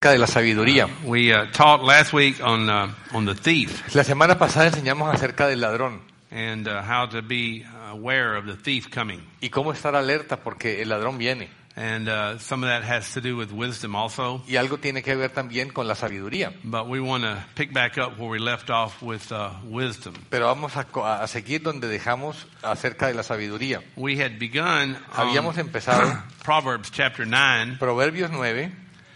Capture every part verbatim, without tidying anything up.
acerca de la sabiduría. Uh, we uh, taught last week on uh, on the thief La semana pasada enseñamos acerca del ladrón and uh, how to be aware of the thief coming. y cómo estar alerta porque el ladrón viene. And uh, some of that has to do with wisdom also. Y algo tiene que ver también con la sabiduría. But we want to pick back up where we left off with uh, wisdom. Pero vamos a, a seguir donde dejamos acerca de la sabiduría. We had begun Habíamos on empezado Proverbs chapter nine, Proverbios nueve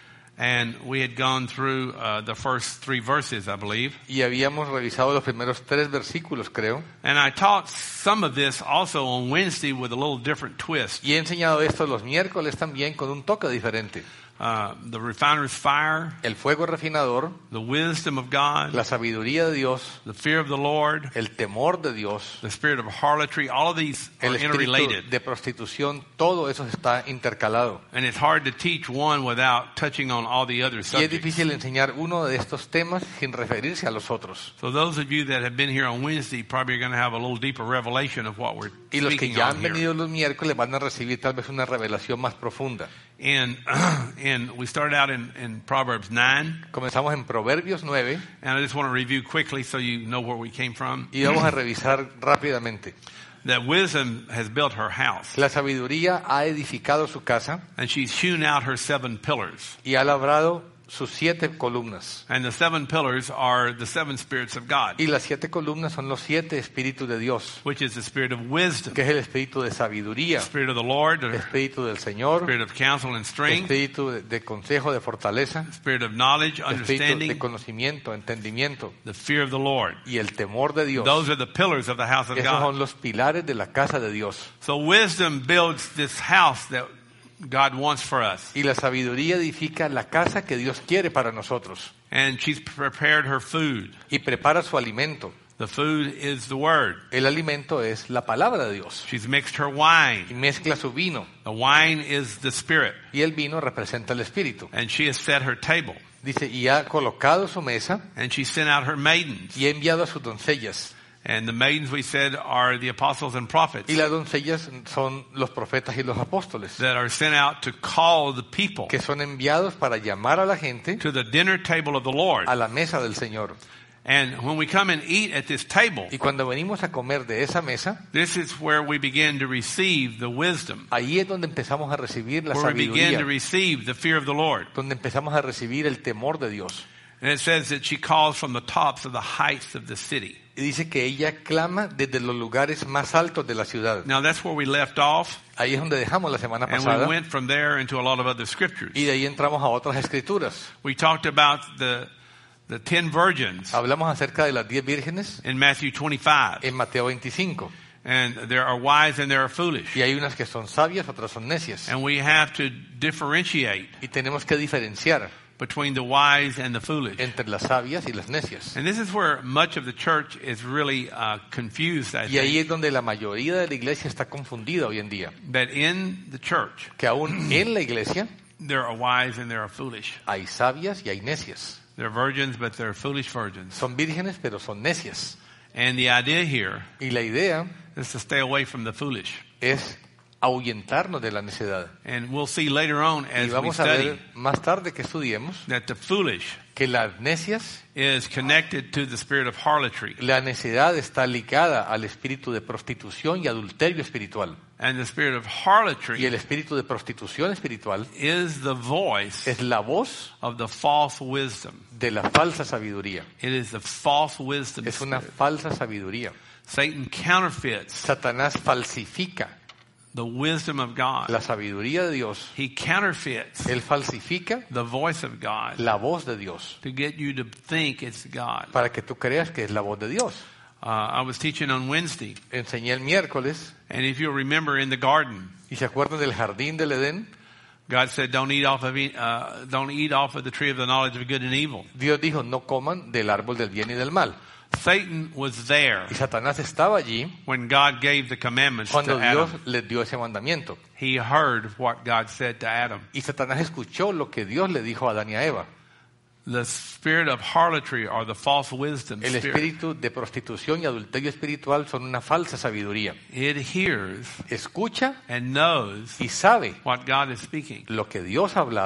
and we had gone through uh, the first three verses, I believe. y habíamos revisado los primeros tres versículos, creo. And I taught some of this also on Wednesday with a little different twist. Y he enseñado esto los miércoles también con un toque diferente. Uh, the refiner's fire, El fuego refinador, the wisdom of God, la sabiduría de Dios, the fear of the Lord, el temor de Dios, the spirit of harlotry, all of these el are espíritu interrelated. de prostitución, todo eso está intercalado. And it's hard to teach one without touching on all the other Y es subjects. difícil enseñar uno de estos temas sin referirse a los otros. So those of you that have been here on Wednesday probably are going to have a little deeper revelation of what we're Y los que speaking ya on han here. venido los miércoles van a recibir tal vez una revelación más profunda. And, and we started out in, in Proverbs nine, Comenzamos en Proverbios nueve and I just want to review quickly so you know where we came from. y vamos a revisar rápidamente. That wisdom has built her house, La sabiduría ha edificado su casa and she's hewn out her seven pillars. y ha labrado sus siete columnas. And the seven pillars are the seven spirits of God, Y las siete columnas son los siete espíritus de Dios, which is the spirit of wisdom, que es el espíritu de sabiduría, the spirit of the Lord, el the espíritu del Señor, spirit of counsel and strength, espíritu de, de consejo, de fortaleza, spirit of knowledge, espíritu de understanding, conocimiento, entendimiento the fear of the Lord. y el temor de Dios. Those are the pillars of the house of Esos God. son los pilares de la casa de Dios. So wisdom builds this house that God wants for us. Y la sabiduría edifica la casa que Dios quiere para nosotros. And she's prepared her food. Y prepara su alimento. The food is the word. El alimento es la palabra de Dios. She's mixed her wine. Y mezcla su vino. The wine is the spirit. Y el vino representa el espíritu. And she has set her table. Dice, y ha colocado su mesa And she sent out her maidens. y ha enviado a sus doncellas. And the maidens, we said, are the apostles and prophets Y las doncellas son los profetas y los apóstoles, that are sent out to call the people que son enviados para llamar a la gente to the dinner table of the Lord. a la mesa del Señor. And when we come and eat at this table, Y cuando venimos a comer de esa mesa, this is where we begin to receive the wisdom, ahí es donde empezamos a recibir la where we begin to sabiduría, receive the fear of the Lord. donde empezamos a recibir el temor de Dios. And it says that she calls from the tops of the heights of the city. Y dice que ella clama desde los lugares más altos de la ciudad. Now that's where we left off, Ahí es donde dejamos la semana and we pasada. went from there into a lot of other scriptures. Y de ahí entramos a otras escrituras. We talked about the the ten virgins Hablamos acerca de las diez vírgenes in Matthew twenty-five. en Mateo veinticinco. And there are wise and there are foolish. Y hay unas que son sabias, otras son necias. And we have to differentiate Y tenemos que diferenciar between the wise and the foolish. entre las sabias y las necias. And this is where much of the church is really uh, confused, I Y ahí think. es donde la mayoría de la iglesia está confundida hoy en día. That in the church, Que aún en la iglesia there are wise and there are foolish. hay sabias y hay necias. They're virgins, but they're foolish virgins. Son vírgenes, pero son necias. And the idea here Y la idea is to stay away from the foolish. es ahuyentarnos de la necedad. And we'll see later on Y as we vamos a study ver más tarde que estudiemos that the foolish que las necias, is connected to the spirit of harlotry. la necedad está ligada al espíritu de prostitución y adulterio espiritual. And the spirit of Y harlotry el espíritu de prostitución espiritual is the voice es la voz of the false wisdom. de la falsa sabiduría. It is the false wisdom Es una spirit. falsa sabiduría. Satan counterfeits Satanás falsifica the wisdom of God. la sabiduría de Dios. He counterfeits Él falsifica the voice of God la voz de Dios to get you to think it's God. para que tú creas que es la voz de Dios. Uh, I was teaching on Wednesday, Enseñé el miércoles and if you remember in the garden, y se acuerdan del jardín del Edén. God said, "Don't eat off of e- uh, don't eat off of the tree of the knowledge of good and evil." Dios dijo, no coman del árbol del bien y del mal. Satan was there Y Satanás estaba allí when God gave the commandments cuando to Dios Adam. les dio ese mandamiento. He heard what God said to Adam. Y Satanás escuchó lo que Dios le dijo a Adán y a Eva. The spirit of harlotry or the false wisdom El spirit. espíritu de prostitución y adulterio espiritual son una falsa sabiduría. It hears Escucha and knows y sabe what God is speaking. lo que Dios ha hablado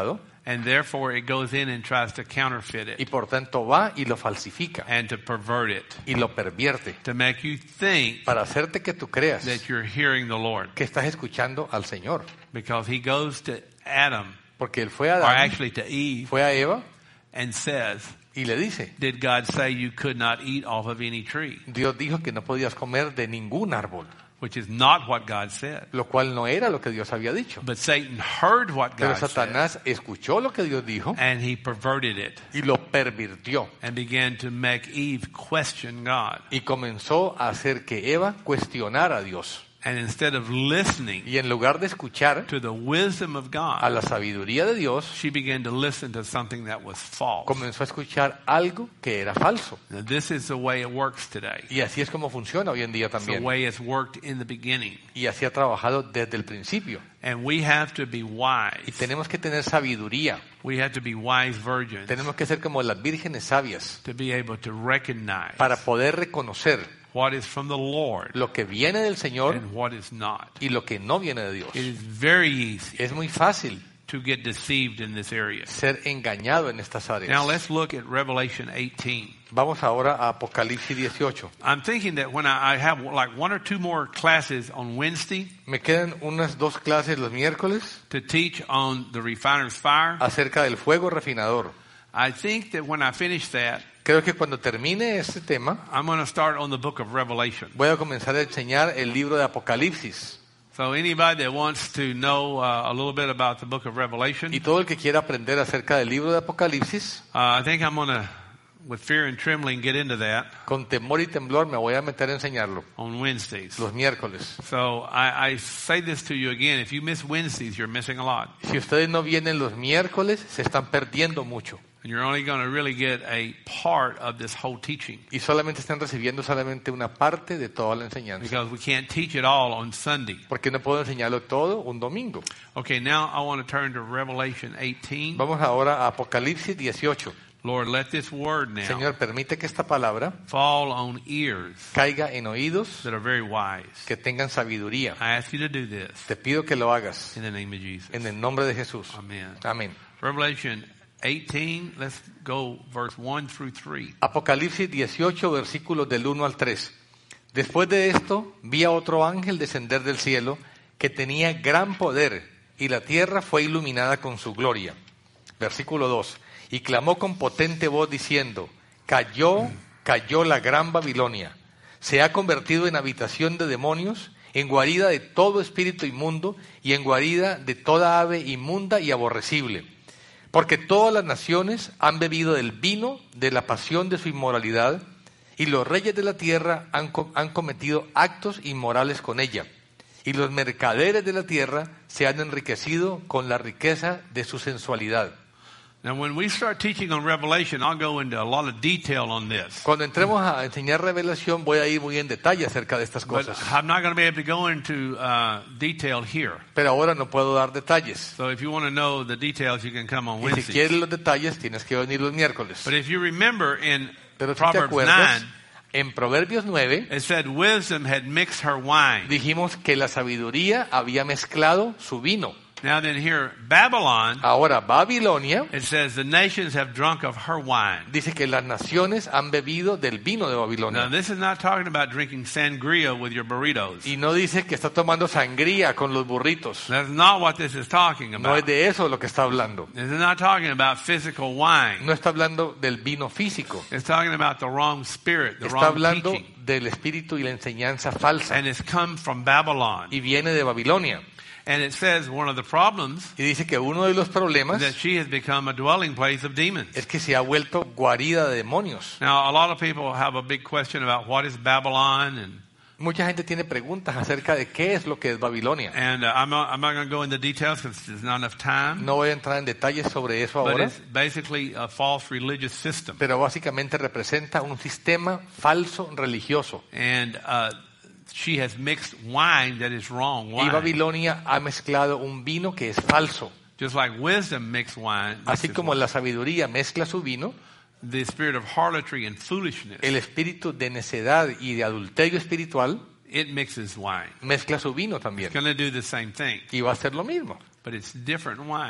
And therefore it goes in and tries to counterfeit y it por tanto va y lo falsifica and to pervert it, y lo pervierte to make you think para hacerte que tú creas that you're hearing the Lord. que estás escuchando al Señor. Because he goes to Adam, Porque él fue a or Adán, actually to Eve, fue a Eva and says, y le dice, did God say you could not eat off of any tree? Dios dijo que no podías comer de ningún árbol, Which is not what God said. lo cual no era lo que Dios había dicho. But Satan heard what Pero God said, Satanás escuchó lo que Dios dijo and he perverted it y lo pervirtió and began to make Eve question God. y comenzó a hacer que Eva cuestionara a Dios. And instead of listening Y en lugar de escuchar to the wisdom of a God, la sabiduría de Dios, she began to listen to something that was false. comenzó a escuchar algo que era falso. Now, this is the way it works today. Y así es como funciona hoy en día It's the también. way it's worked in the beginning. Y así ha trabajado desde el principio. And we have to be Y wise. tenemos que tener sabiduría. We have to be wise virgins Tenemos que ser como las vírgenes sabias to be able to recognize para poder reconocer what is from the Lord lo que viene del Señor and what is not. y lo que no viene de Dios. It is very easy Es muy fácil to get deceived in this area. ser engañado en estas Now áreas. let's look at Revelation eighteen. Vamos ahora a Apocalipsis dieciocho. I'm thinking that when I I have like one or two more classes on Wednesday Me quedan unas dos clases los miércoles to teach on the refiner's fire, acerca del fuego refinador. I think that when I finish that, Creo que cuando termine este tema, I'm going to start on the book of Revelation. voy a comenzar a enseñar el libro de Apocalipsis. So anybody that wants to know uh, a little bit about the book of Revelation, Y todo el que quiera aprender acerca del libro de Apocalipsis, uh, I think I'm going to, with fear and trembling, get into that con temor y temblor me voy a meter a enseñarlo on Wednesdays. los miércoles. So I, I say this to you again, if you miss Wednesdays, you're missing a lot. Si ustedes no vienen los miércoles, se están perdiendo mucho. And you're only going to really get a part of this whole teaching Y solamente están recibiendo solamente una parte de toda la enseñanza. because we can't teach it all on Sunday. Porque no puedo enseñarlo todo un domingo. Okay, now I want to turn to Revelation eighteen. Vamos ahora a Apocalipsis dieciocho. Lord, let this word now Señor, permite que esta palabra fall on ears caiga en oídos that are very wise. que tengan sabiduría. I ask you to do this Te pido que lo hagas in the name of Jesus. en el nombre de Jesús. Amen. Amén. Revelation eighteen, let's go verse one through three. Apocalipsis dieciocho, versículos del uno al tres. Después de esto, vi a otro ángel descender del cielo que tenía gran poder y la tierra fue iluminada con su gloria. Versículo dos. Y clamó con potente voz diciendo, cayó, cayó la gran Babilonia. Se ha convertido en habitación de demonios, en guarida de todo espíritu inmundo y en guarida de toda ave inmunda y aborrecible. Porque todas las naciones han bebido del vino de la pasión de su inmoralidad, y los reyes de la tierra han, co- han cometido actos inmorales con ella. Y los mercaderes de la tierra se han enriquecido con la riqueza de su sensualidad. Now when we start teaching on Revelation, I'll go into a lot of detail on this. Cuando entremos a enseñar revelación, voy a ir muy en detalle acerca de estas But cosas. I'm not going to be able to go into uh, detail here. Pero ahora no puedo dar detalles. So if you want to know the details, you can come on Y si Wednesday. quieres los detalles, tienes que venir los miércoles. But if you remember in Pero si te Proverbs acuerdas, nine, en Proverbios nueve, it said wisdom had mixed her wine. dijimos que la sabiduría había mezclado su vino. Now then here, Babylon, Ahora Babilonia it says the nations have drunk of her wine. dice que las naciones han bebido del vino de Now Babilonia. this is not talking about drinking sangria with your burritos. Y no dice que está tomando sangría con los burritos. That's not what this is talking No about. es de eso lo que está hablando. This is not talking about physical wine. No está hablando del vino físico. It's talking about the wrong spirit, the Está wrong hablando teaching. del espíritu y la enseñanza falsa. And it's come from Babylon. Y viene de Babilonia. And it says one of the problems Y dice que uno de los problemas is that she has become a dwelling place of demons. es que se ha vuelto guarida de demonios. Now, a lot of people have a big question about what is Babylon, and Mucha gente tiene preguntas acerca de qué es lo que es Babilonia. and uh, I'm not, I'm not going to go into details because there's not enough time. No voy a entrar en detalles sobre eso But ahora, it's basically a false religious system, pero básicamente representa un sistema falso religioso. and uh, she has mixed wine that is wrong Y wine, Babilonia ha mezclado un vino que es falso. just like wisdom mixed wine. Así mixes como wine. la sabiduría mezcla su vino, The spirit of harlotry and foolishness, el espíritu de necedad y de adulterio espiritual it mixes wine. mezcla su vino también. It's going to do the same thing, Y va a ser lo mismo. but it's different wine.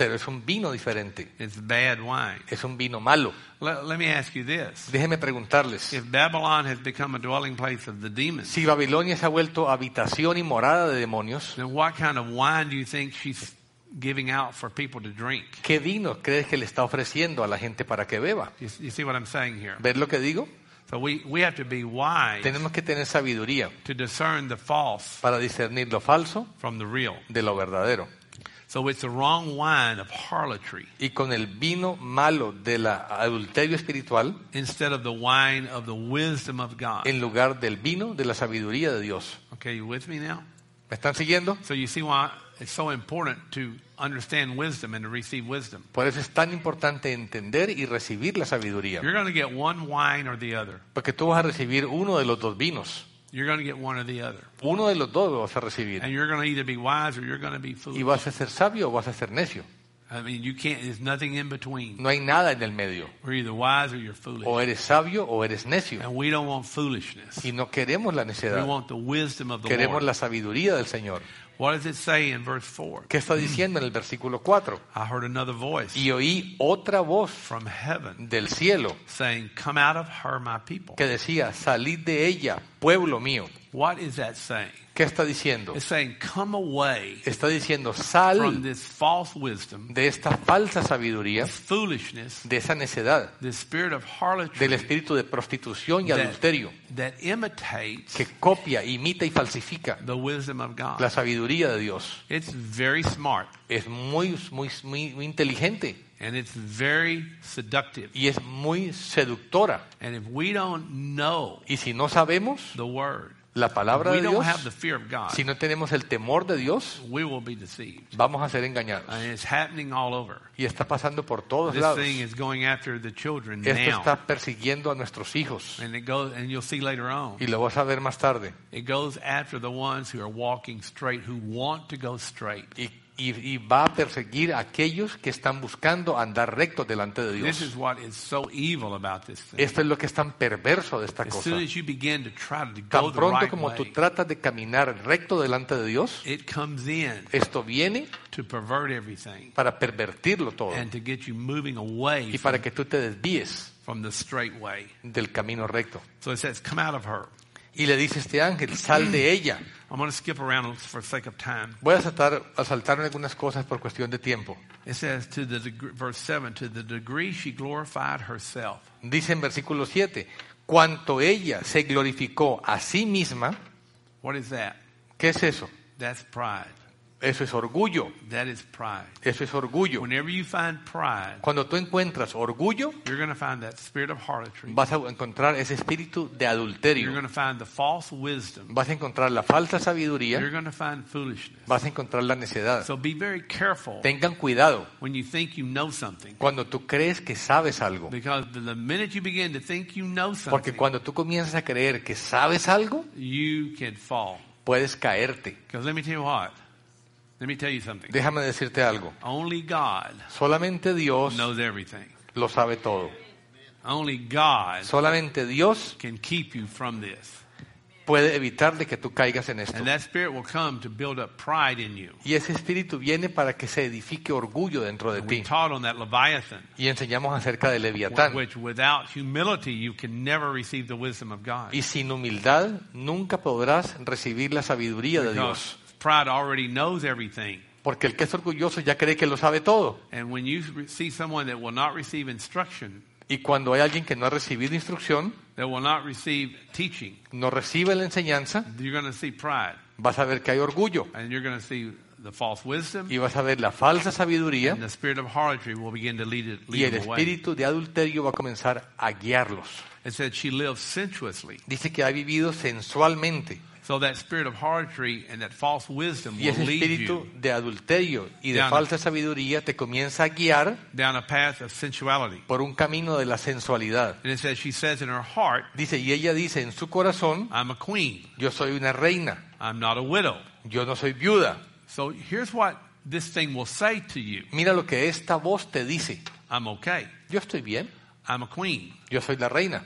pero es un vino diferente. It's bad wine. Es un vino malo. Let, let me ask you this. Déjenme preguntarles. If Babylon has become a dwelling place of the demons, Si Babilonia se ha vuelto habitación y morada de demonios, then what kind of wine do you think she's giving out for people to drink? ¿qué vino crees que le está ofreciendo a la gente para que beba? You, you see what I'm saying here? ¿Ves lo que digo? So we, we have to be wise Tenemos que tener sabiduría to discern the false para discernir lo falso from the real. de lo verdadero. So it's the wrong wine of harlotry Y con el vino malo del adulterio espiritual, instead of the wine of the wisdom of God. en lugar del vino de la sabiduría de Dios. Okay, you with me now? ¿Me están siguiendo? So you see why it's so important to understand wisdom and to receive wisdom. Por eso es tan importante entender y recibir la sabiduría. You're going to get one wine or the other. Porque tú vas a recibir uno de los dos vinos. You're going to get one or the other. Uno de los dos lo vas a recibir. And you're going to either be wise or you're going to be Y foolish. vas a ser sabio o vas a ser necio. I mean, you can't, there's nothing in between. No hay nada en el medio. We're either wise or you're foolish. O eres sabio o eres necio. And we don't want foolishness. Y no queremos la We necedad. want the wisdom of the Queremos Lord. la sabiduría del Señor. What does it say in verse four? ¿Qué está diciendo en el versículo cuatro? I heard another voice Y oí otra voz from heaven del cielo saying, "Come out of her, my people." que decía, salid de ella, pueblo mío. What is that saying? ¿Qué está diciendo? It's saying, come away Está diciendo, from sal this false wisdom, de esta falsa sabiduría, this foolishness, de esa necedad, this spirit of harlotry del espíritu de prostitución y that, adulterio, that imitates que copia, imita y falsifica the wisdom of God. la sabiduría de Dios. It's very smart Es muy, muy, muy, muy inteligente and it's very seductive. y es muy seductora. And if we don't know Y si no sabemos the word, la if palabra we de don't Dios, have the fear of God, si no tenemos el temor de Dios, we will be deceived. vamos a ser engañados. And it's happening all over. Y está pasando por todos This lados. thing is going after the children Esto now. está persiguiendo a nuestros hijos. And it goes, and you'll see later on, Y lo vas a ver más tarde. it goes after the ones who are walking straight, who want to go straight. Y, y, y va a perseguir a aquellos que están buscando andar rectos delante de This Dios. is what is so evil about this thing. Esto es lo que es tan perverso de esta As cosa. soon as you begin to try to go Tan the pronto right como tú way, tratas de caminar recto delante de Dios, it comes in esto viene to pervert everything para pervertirlo todo and to get you moving away y from, para que tú te desvíes from the straight way. del camino recto. So it says, come out of her. Y le dice este ángel, sal de ella. I'm going to skip around for sake of time. Voy a saltar, a saltar algunas cosas por cuestión de tiempo. It says, to the degree, verse seven, to the degree she glorified herself. Dice en versículo siete, cuanto ella se glorificó a sí misma, What is that? ¿qué es eso? That's pride. Eso es orgullo. That is pride. Eso es orgullo. Whenever you find pride, Cuando tú encuentras orgullo, you're going to find that spirit of harlotry. vas a encontrar ese espíritu de You're adulterio. going to find the false wisdom. Vas a encontrar la falsa You're sabiduría. going to find foolishness. Vas a encontrar la necedad. So be very careful Tengan cuidado when you think you know something. cuando tú crees que sabes algo. Because the the minute you begin to think you know Porque something, cuando tú comienzas a creer que sabes algo, you can fall. puedes caerte. Because let me tell you what. Let me tell you something. Déjame decirte algo. Only God Solamente Dios knows everything. lo sabe todo. Only God Solamente Dios can keep you from this. puede evitar de que tú caigas en esto. And that spirit will come to build up pride in you. Y ese espíritu viene para que se edifique orgullo dentro de And we ti. taught on that Leviathan, Y enseñamos acerca de Leviatán. which without humility you can never receive the wisdom of God. Y sin humildad nunca podrás recibir la sabiduría de Dios. Because pride already knows everything. Porque el que es orgulloso ya cree que lo sabe todo. And when you re- see someone that will not receive instruction, Y cuando hay alguien que no ha recibido instrucción, that will not receive teaching, no recibe la enseñanza, you're going to see pride. vas a ver que hay orgullo. And you're going to see the false wisdom. Y vas a ver la falsa sabiduría. And the spirit of harlotry will begin to lead, it, Y lead el them away. espíritu de adulterio va a comenzar a guiarlos. It said she lived sensuously. Dice que ha vivido sensualmente. So that spirit of harlotry and that false wisdom Y will ese lead espíritu you de adulterio y de Down. falsa sabiduría te comienza a guiar down a path of sensuality. por un camino de la sensualidad. And it says she says in her heart, Dice, y ella dice en su corazón, I'm a queen. yo soy una reina, I'm not a widow. yo no soy viuda. So here's what this thing will say to you. Mira lo que esta voz te dice. I'm okay. Yo estoy bien, I'm a queen. yo soy la reina.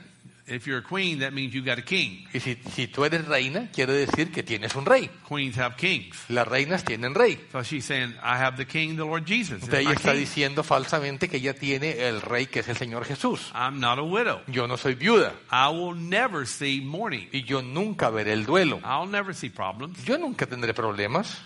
If you're a queen, that means you got a king. Y si, si tú eres reina, quiere decir que tienes un rey. Queens have kings. Las reinas tienen rey. So she's saying, I have the king, the Lord Jesus. Entonces ella my está king. diciendo falsamente que ella tiene el rey que es el Señor Jesús. I'm not a widow. Yo no soy viuda I will never see mourning. y yo nunca veré el duelo. I'll never see problems. Yo nunca tendré problemas.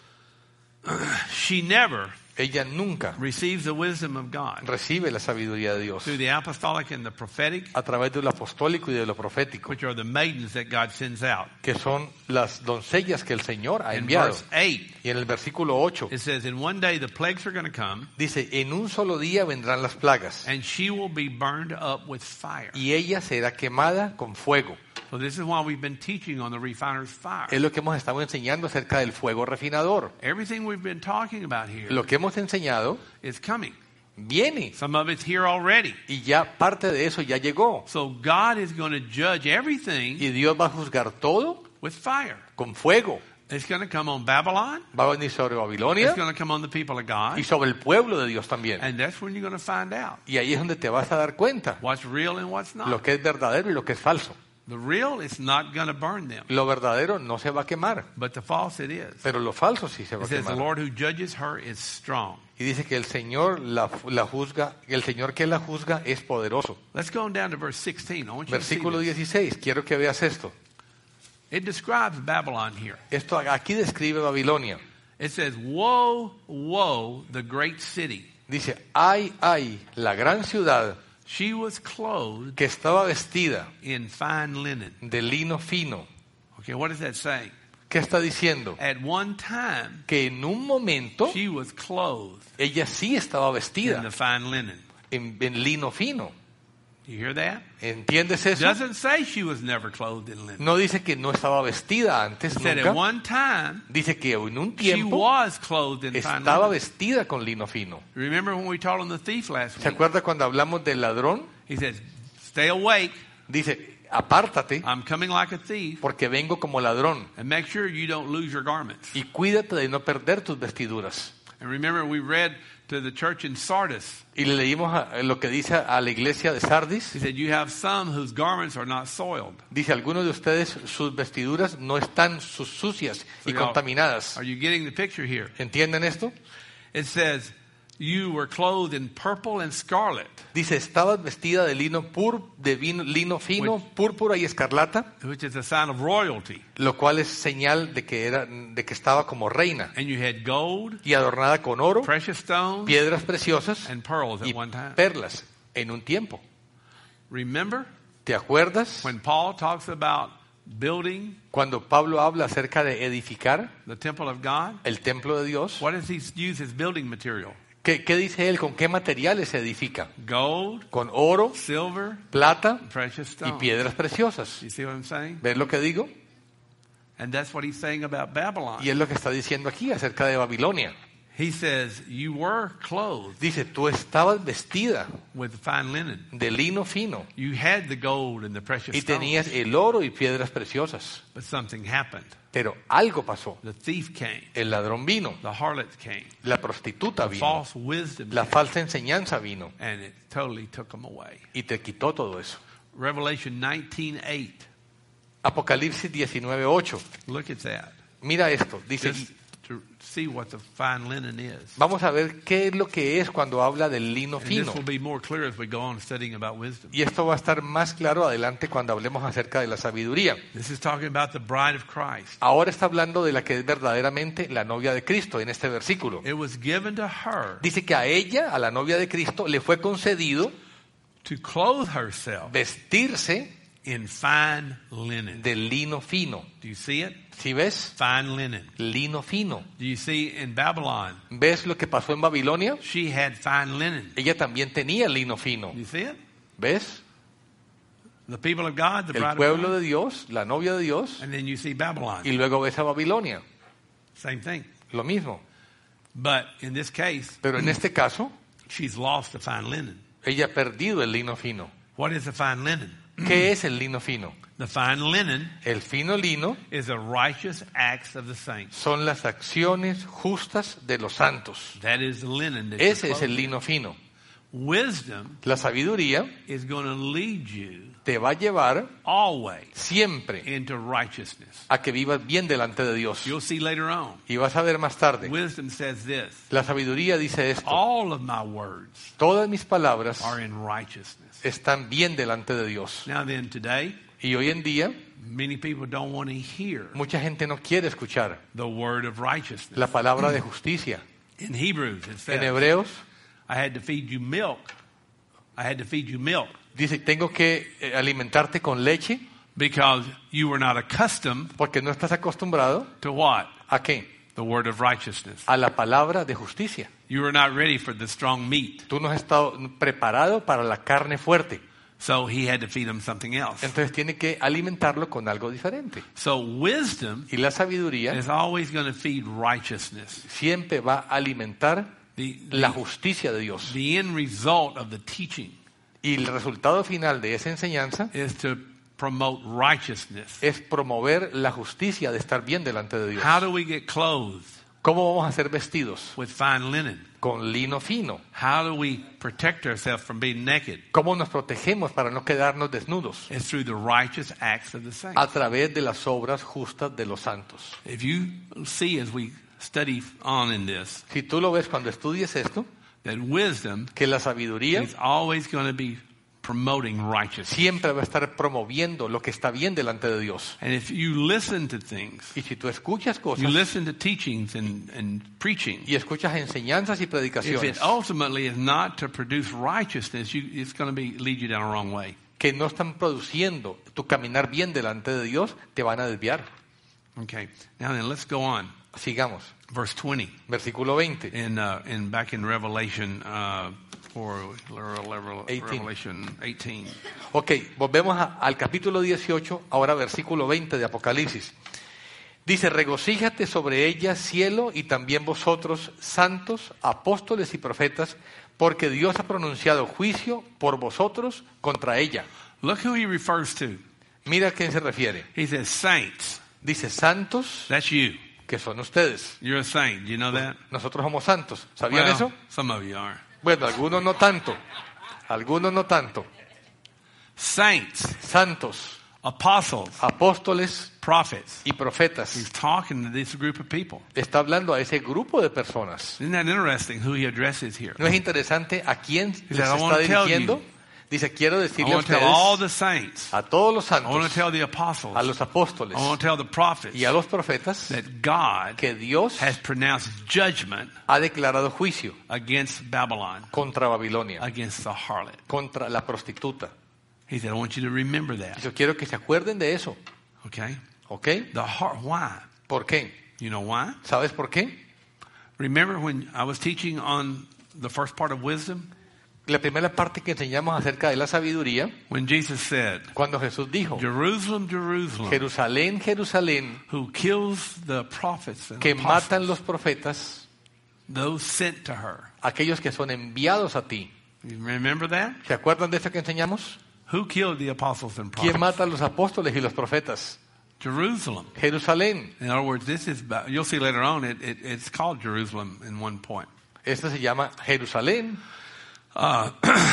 She never Ella nunca receives the wisdom of God recibe la sabiduría de Dios through the apostolic and the prophetic, a través de lo apostólico y de lo profético, which are the maidens that God sends out. que son las doncellas que el Señor ha In enviado. verse eight, Y en el versículo ocho it says, in one day the plagues are going to come, dice, en un solo día vendrán las plagas and she will be burned up with fire. y ella será quemada con fuego. So this is why we've been teaching on the refiner's fire. Es lo que hemos estado enseñando acerca del fuego refinador. Everything we've been talking about here Lo que hemos enseñado is coming. viene Some of it's here already. y ya parte de eso ya llegó. So God is going to judge everything Y Dios va a juzgar todo with fire. con fuego. It's going to come on Babylon. Va a venir sobre Babilonia It's going to come on the people of God. y sobre el pueblo de Dios también. And that's when you're going to find out Y ahí es donde te vas a dar cuenta what's real and what's lo not. que es verdadero y lo que es falso. The real is not going to burn them, Lo verdadero no se va a quemar, but the false it is. pero lo falso sí se va It a says the quemar. Lord who judges her is strong. Y dice que el Señor la, la juzga, el Señor que la juzga es poderoso. Let's go on down to verse sixteen. I want you to see Versículo this. dieciséis, quiero que veas esto. It describes Babylon here. Esto aquí describe Babilonia. It says, woe, woe, the great city. Dice, ay, ay, la gran ciudad She was clothed que estaba vestida in fine linen. de lino fino. Okay, what is that saying? ¿Qué está diciendo? At one time, Que en un momento she was clothed ella sí estaba in vestida the fine linen. en, en lino fino. You hear that? ¿Entiendes eso? Doesn't say she was never clothed in linen. No dice que no estaba vestida antes It said at nunca. one time, Dice que en un she tiempo was clothed in fine estaba linen. vestida con lino fino. Remember when we taught on the thief last ¿Se week? acuerda cuando hablamos del ladrón? He says, stay awake. Dice, apártate I'm coming like a thief. porque vengo como ladrón And make sure you don't lose your garments. y cuídate de no perder tus vestiduras. And remember, we read to the church in Sardis. Y le leímos a- lo que dice a la iglesia de Sardis. He said, you have some whose garments are not soiled. Dice, algunos de ustedes sus vestiduras no están sus sucias y So y'all- contaminadas. Are you getting the picture here? ¿Entienden esto? It says, you were clothed in purple and scarlet, Dice, estabas vestida de lino pur, de vino- lino fino, púrpura y escarlata, which is a sign of royalty. lo cual es señal de que era, de que estaba como reina And you had gold, y adornada con oro, precious stones, piedras preciosas and pearls y at one time. perlas en un tiempo. Remember ¿Te acuerdas when Paul talks about building cuando Pablo habla acerca de edificar the temple of God? el templo de Dios? What does he use as building material? ¿Qué, qué dice él? ¿Con qué materiales se edifica? Gold, Con oro, silver, plata precious y stones. piedras preciosas. You see what I'm saying? ¿Ves lo que digo? And that's what he's saying about Babylon. Y es lo que está diciendo aquí acerca de Babilonia. He says, you were clothed Dice, tú estabas vestida with fine linen. de lino fino You had the gold and the precious y stones. tenías el oro y piedras preciosas. But something happened. Pero algo pasó. The thief came. El ladrón vino, The harlot came. la prostituta The vino, false wisdom la came. falsa enseñanza vino And it totally took them away. y te quitó todo eso. Revelation nineteen eight. Apocalipsis diecinueve ocho. Look at that. Mira esto, dice, Just to see what the fine linen is. vamos a ver qué es lo que es cuando habla del lino And this fino. will be more clear as we go on studying about wisdom. Y esto va a estar más claro adelante cuando hablemos acerca de la sabiduría. This is talking about the bride of Christ. Ahora está hablando de la que es verdaderamente la novia de Cristo en este versículo. It was given to her Dice que a ella, a la novia de Cristo, le fue concedido to clothe herself vestirse in fine linen. de lino fino. Do you see it? ¿Sí ves? Fine linen. Lino fino. Do you see in Babylon? ¿Ves lo que pasó en Babilonia? She had fine linen. Ella también tenía lino fino. Do you see it? ¿Ves? The people of God, the bride El of pueblo God. de Dios, la novia de Dios, And then you see Babylon. y luego ves a Babilonia. Same thing. Lo mismo. But in this case, Pero en este caso, she's lost the fine linen. ella ha perdido el lino fino. What is the fine linen? ¿Qué es el lino fino? The fine linen El fino lino is the righteous acts of the saints. son las acciones justas de los santos. That is the linen that you're Ese es el clothed. lino fino. Wisdom La sabiduría is going to lead you te va a llevar always siempre into righteousness. a que vivas bien delante de Dios. You'll see later on. Y vas a ver más tarde. Wisdom says this. La sabiduría dice esto. All of my words Todas mis palabras are in righteousness. están bien delante de Dios. Now then, today, Y hoy en día, many people don't want to hear mucha gente no quiere escuchar the word of righteousness. la palabra de justicia. In Hebrews, it En says, Hebreos I had to feed you milk. I had to feed you milk dice, tengo que eh, alimentarte con leche because you were not accustomed porque no estás acostumbrado to what? a qué? The word of righteousness. A la palabra de justicia. You were not ready for the strong meat. Tú no has estado preparado para la carne fuerte. So he had to feed them something else. Entonces tiene que alimentarlo con algo diferente. So wisdom Y la sabiduría is always going to feed righteousness. siempre va a alimentar The, la the, justicia de Dios. the end result of the teaching Y el resultado final de esa enseñanza is to promote righteousness. es promover la justicia de estar bien delante de Dios. How do we get clothed? ¿Cómo vamos a ser vestidos? With fine linen. Con lino fino. How do we protect ourselves from being naked? ¿Cómo nos protegemos para no quedarnos desnudos? It's through the righteous acts of the saints. A través de las obras justas de los santos. If you see as we study on in this, Si tú lo ves cuando estudies esto, that wisdom que la sabiduría is always going to be promoting righteousness. siempre va a estar promoviendo lo que está bien delante de Dios. And if you listen to things, Y si tú escuchas you cosas listen to teachings and, and preaching, y escuchas enseñanzas y if predicaciones it ultimately is not to produce righteousness, you, it's going to be lead you down the wrong way. que no están produciendo tu caminar bien delante de Dios, te van a desviar. Okay. Now then, let's go on. Sigamos. Verse twenty. Versículo veinte. In uh, in back in Revelation uh, or eighteen. Revelation eighteen. Ok, volvemos a- al capítulo dieciocho, ahora versículo veinte de Apocalipsis. Dice, regocíjate sobre ella, cielo, y también vosotros, santos, apóstoles y profetas, porque Dios ha pronunciado juicio por vosotros contra ella. Look who he refers to. Mira a quién se refiere. He says saints. Dice, santos, That's you. que son ustedes. You're a saint. You know that? Nosotros somos santos. ¿Sabían Well, eso? some of you are. Bueno, algunos no tanto. Algunos no tanto. Saints, Santos, apostles, apóstoles prophets. y profetas. He's talking to this group of people. Está hablando a ese grupo de personas. Isn't that interesting who he addresses here? ¿No es interesante a quién se said, "I está wanna tell dirigiendo? you." Dice, quiero I decirle a want to tell all ustedes, the saints. a todos los I want to santos, tell the apostles. a los apóstoles I want to tell the prophets y a los profetas that God que Dios has pronounced judgment ha declarado juicio against Babylon, contra Babilonia, against the harlot. contra la prostituta. He said, I want you to remember Y that. yo quiero que se acuerden de eso. Okay? ¿Ok? The heart. Why? ¿Por qué? You know why? ¿Sabes por qué? Remember when I was teaching on the first part of wisdom? La primera parte que enseñamos acerca de la sabiduría, When Jesus said, cuando Jesús dijo, Jerusalem, Jerusalem, Jerusalén, Jerusalén, who kills the prophets and que apostles, matan los profetas, those sent to her. aquellos que son enviados a ti. You remember that? ¿Se acuerdan de eso que enseñamos? Who killed the apostles and ¿Quién prophets? mata a los apóstoles y los profetas? Jerusalem. Jerusalén. In other words, this is, you'll see later on, it, it, it's called Jerusalem in one point. Esta se llama Jerusalén. Uh,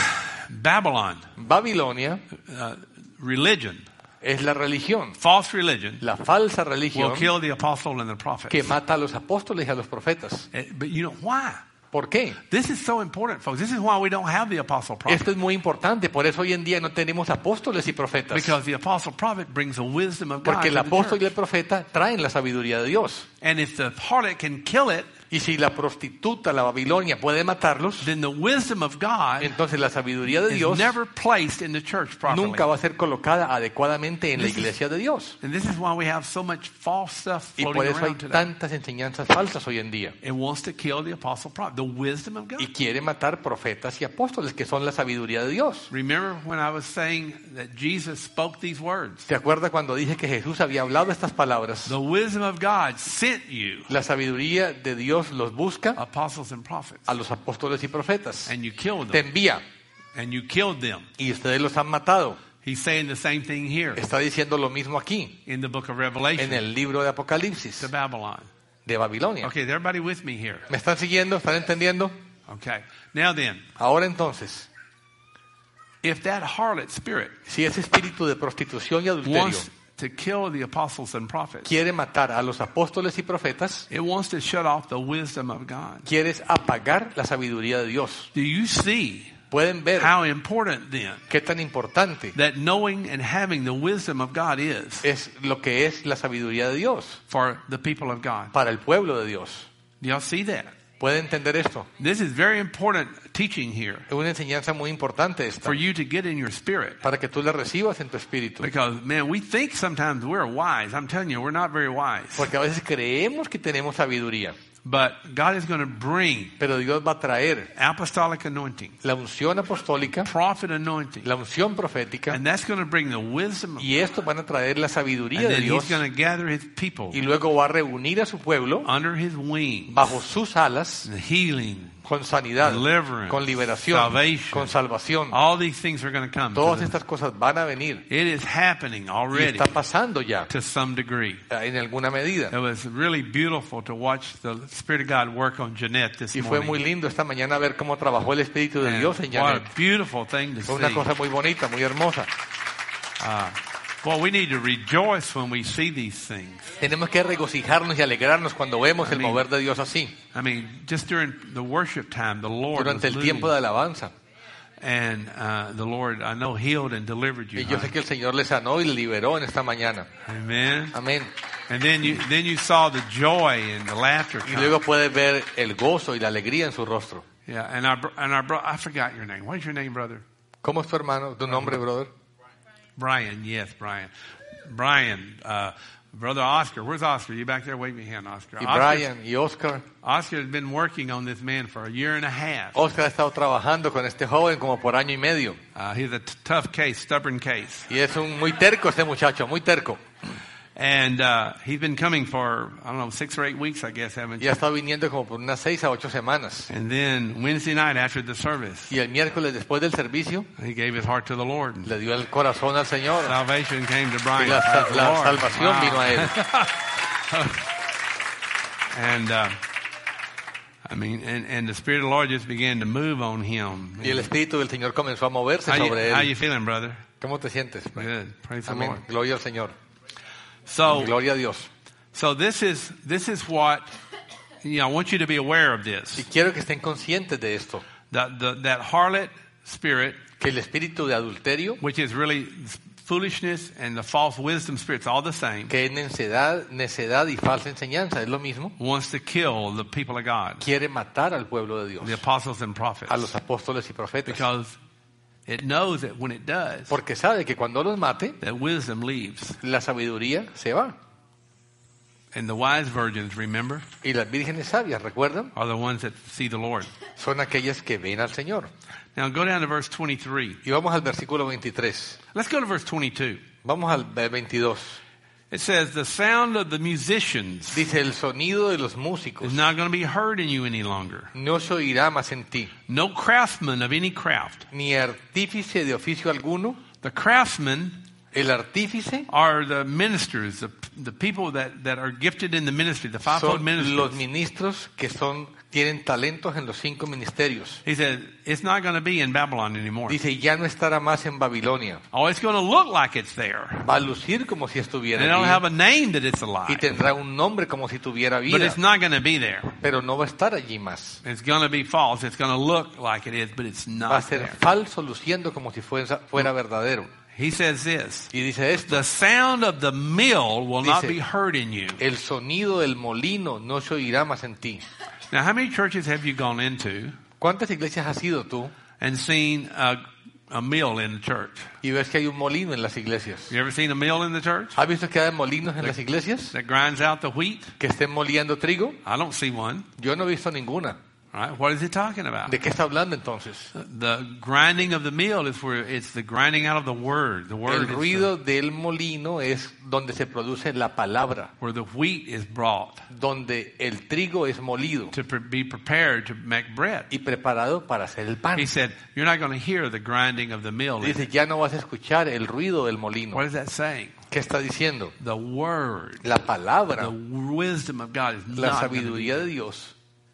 Babylon, Babilonia uh, religion, es la religión, false religion, la falsa will religión kill the apostle and the prophet. que mata a los apóstoles y a los profetas. Eh, But you know why? ¿Por qué? This is so important, folks. This is why we don't have the apostle prophet. Esto es muy importante, por eso hoy en día no tenemos apóstoles y profetas. Because the apostle prophet brings the wisdom of God Porque el to the apóstol y church. el profeta traen la sabiduría de Dios. And if the harlot can kill it, Y si la prostituta, la Babilonia, puede matarlos, then the wisdom of God entonces la sabiduría de is Dios never placed in the church properly. nunca va a ser colocada adecuadamente en la This is- iglesia de Dios. And this is why we have so much false stuff Y por floating eso hay around today. tantas enseñanzas falsas hoy en día. It wants to kill the apostle prophet, the wisdom of God. Y quiere matar profetas y apóstoles, que son la sabiduría de Dios. Remember when I was saying that Jesus spoke these words? ¿Te acuerdas cuando dije que Jesús había hablado estas palabras? The wisdom of God sent you La sabiduría de Dios los busca apostles and prophets, a los apóstoles y profetas. and you killed Te them, envía and you killed them. y ustedes los han matado. He's saying the same thing here Está diciendo lo mismo aquí, in the book of en Revelation el libro de to Apocalipsis, Babylon. de Babilonia. Okay, is everybody with me here? ¿Me están siguiendo? ¿Están entendiendo? Okay. Now then, Ahora entonces, if that harlot spirit si ese espíritu de prostitución y adulterio wants to kill the apostles and prophets, quiere matar a los apóstoles y profetas, it wants to shut off the wisdom of God. quiere apagar la sabiduría de Dios. Do you see Pueden ver how important then qué tan importante that knowing and having the wisdom of God is es lo que es la sabiduría de Dios for the people of God? para el pueblo de Dios. Do y'all see that? ¿Pueden entender esto? This is very important teaching here Es una enseñanza muy importante esta, for you to get in your spirit. para que tú la recibas en tu espíritu. Because, man, we think sometimes we're wise. I'm telling you, we're not very wise. Porque a veces creemos que tenemos sabiduría, But God is going to bring pero Dios va a traer apostolic anointing, la unción apostólica, prophet anointing, la unción profética, and that's going to bring the wisdom of y esto van a traer la sabiduría And de then Dios, He's going to gather His people y luego va a reunir a su pueblo under His wings, bajo sus alas, the healing, con sanidad, deliverance, con liberación, salvation. con salvación. All these things are going to come. to Todas them. estas cosas van a venir It is happening y already está pasando ya to some degree. en alguna medida. It was really beautiful to watch the Spirit of God work on Jeanette this Y fue morning. muy lindo esta mañana ver cómo trabajó el Espíritu de And Dios en what a Janet. beautiful thing to Fue una see. cosa muy bonita, muy hermosa. Uh, well, we need to rejoice when we see these things. Tenemos que regocijarnos y alegrarnos cuando vemos el Amén. mover de Dios así. I mean, just during the worship time, the Lord Durante was el tiempo moving. de alabanza. And uh, the Lord, I know, healed and delivered you. Y yo sé honey. que el Señor le sanó y le liberó en esta mañana. Amen. Amén. And then you then you saw the joy and the laughter Y come. luego puedes ver el gozo y la alegría en su rostro. Yeah, and our bro- and our bro- I forgot your name. What is your name, brother? ¿Cómo es tu hermano? ¿Tu nombre, brother? Brian. Yes, Brian. Brian. Uh, Brother Oscar. Where's Oscar? You back there? Wave me hand, Oscar. Y Oscar, Brian y Oscar. Oscar has been working on this man for a year and a half. Oscar ha estado trabajando con este joven como por año y medio. Uh, he's a t- tough case, stubborn case. Y es un muy terco este muchacho, muy terco. And uh, he's been coming for, I don't know, six or eight weeks, I guess, haven't Y you? ha estado viniendo como por unas seis a ocho semanas. And then Wednesday night after the service, Y el miércoles después del servicio he gave his heart to the Lord. le dio el corazón al Señor. Salvation came to Y Brian. la, Praise the la Lord. salvación Wow. vino a él. And uh, I mean, and, and the Spirit of the Lord just began to move on him. Y el Espíritu del Señor comenzó a moverse How you, sobre how él. you feeling, brother? ¿Cómo te sientes? Good. Praise the Amén. Lord. Gloria al Señor. So, Gloria a Dios. so this is this is what you know. I want you to be aware of this. Y quiero que estén conscientes de esto. That the, that harlot spirit, Que el espíritu de adulterio, which is really foolishness, and the false wisdom spirits, all the same, que es necedad, necedad y falsa enseñanza, es lo mismo, wants to kill the people of God, quiere matar al pueblo de Dios, the apostles and prophets, a los apóstoles y profetas. because it knows that when it does, Porque sabe que cuando los mate, that wisdom leaves. la sabiduría se va. And the wise virgins, remember, Y las vírgenes sabias, ¿recuerdan? are the ones that see the Lord. Son aquellas que ven al Señor. Now go down to verse twenty-three. Y vamos al versículo veintitrés. Let's go to verse twenty-two. Vamos al veintidós. It says, the sound of the musicians Dice, el sonido de los músicos is not going to be heard in you any longer. no se oirá más en ti, No craftsman of any craft. ni artífice de oficio alguno. The craftsmen El artífice are the ministers, the, the people that, that are gifted in the ministry, the fivefold son los ministers. ministros que son tienen talentos en los cinco ministerios. He said, it's not going to be in Babylon anymore. Dice, ya no estará más en Babilonia. Oh, it's going to look like it's there. Va a lucir como si And estuviera it'll have allí. a name that it's Y alive. tendrá un nombre como si tuviera But vida. it's not going to be there. Pero no va a estar allí más. It's going to be false. It's going to look like it is, but it's Va a not ser there. falso luciendo como si fuera, fuera verdadero. He says this, Y dice esto, the sound of the mill will not Dice, be heard in you. el sonido del molino no se oirá más en ti. Now, how many churches have you gone into ¿Cuántas iglesias has ido tú and seen a, a mill in the church? y ves que hay un molino en las iglesias? You ever seen a mill in the church ¿Has visto que hay molinos en las iglesias that grinds out the wheat? que estén moliendo trigo? I don't see one. Yo no he visto ninguna. All right, what is he talking about? ¿De qué está hablando entonces? The grinding of the mill is where it's the grinding out of the word. The word El is the- ruido del molino es donde se produce la palabra, where the wheat is brought donde el trigo es molido to pre- be prepared to make bread. y preparado para hacer el pan. He said, you're not going to hear the grinding of the mill. Dice, ya no vas a escuchar el ruido del molino. What is that saying? ¿Qué está diciendo? The word, La the palabra, wisdom of God is la not going to be sabiduría de Dios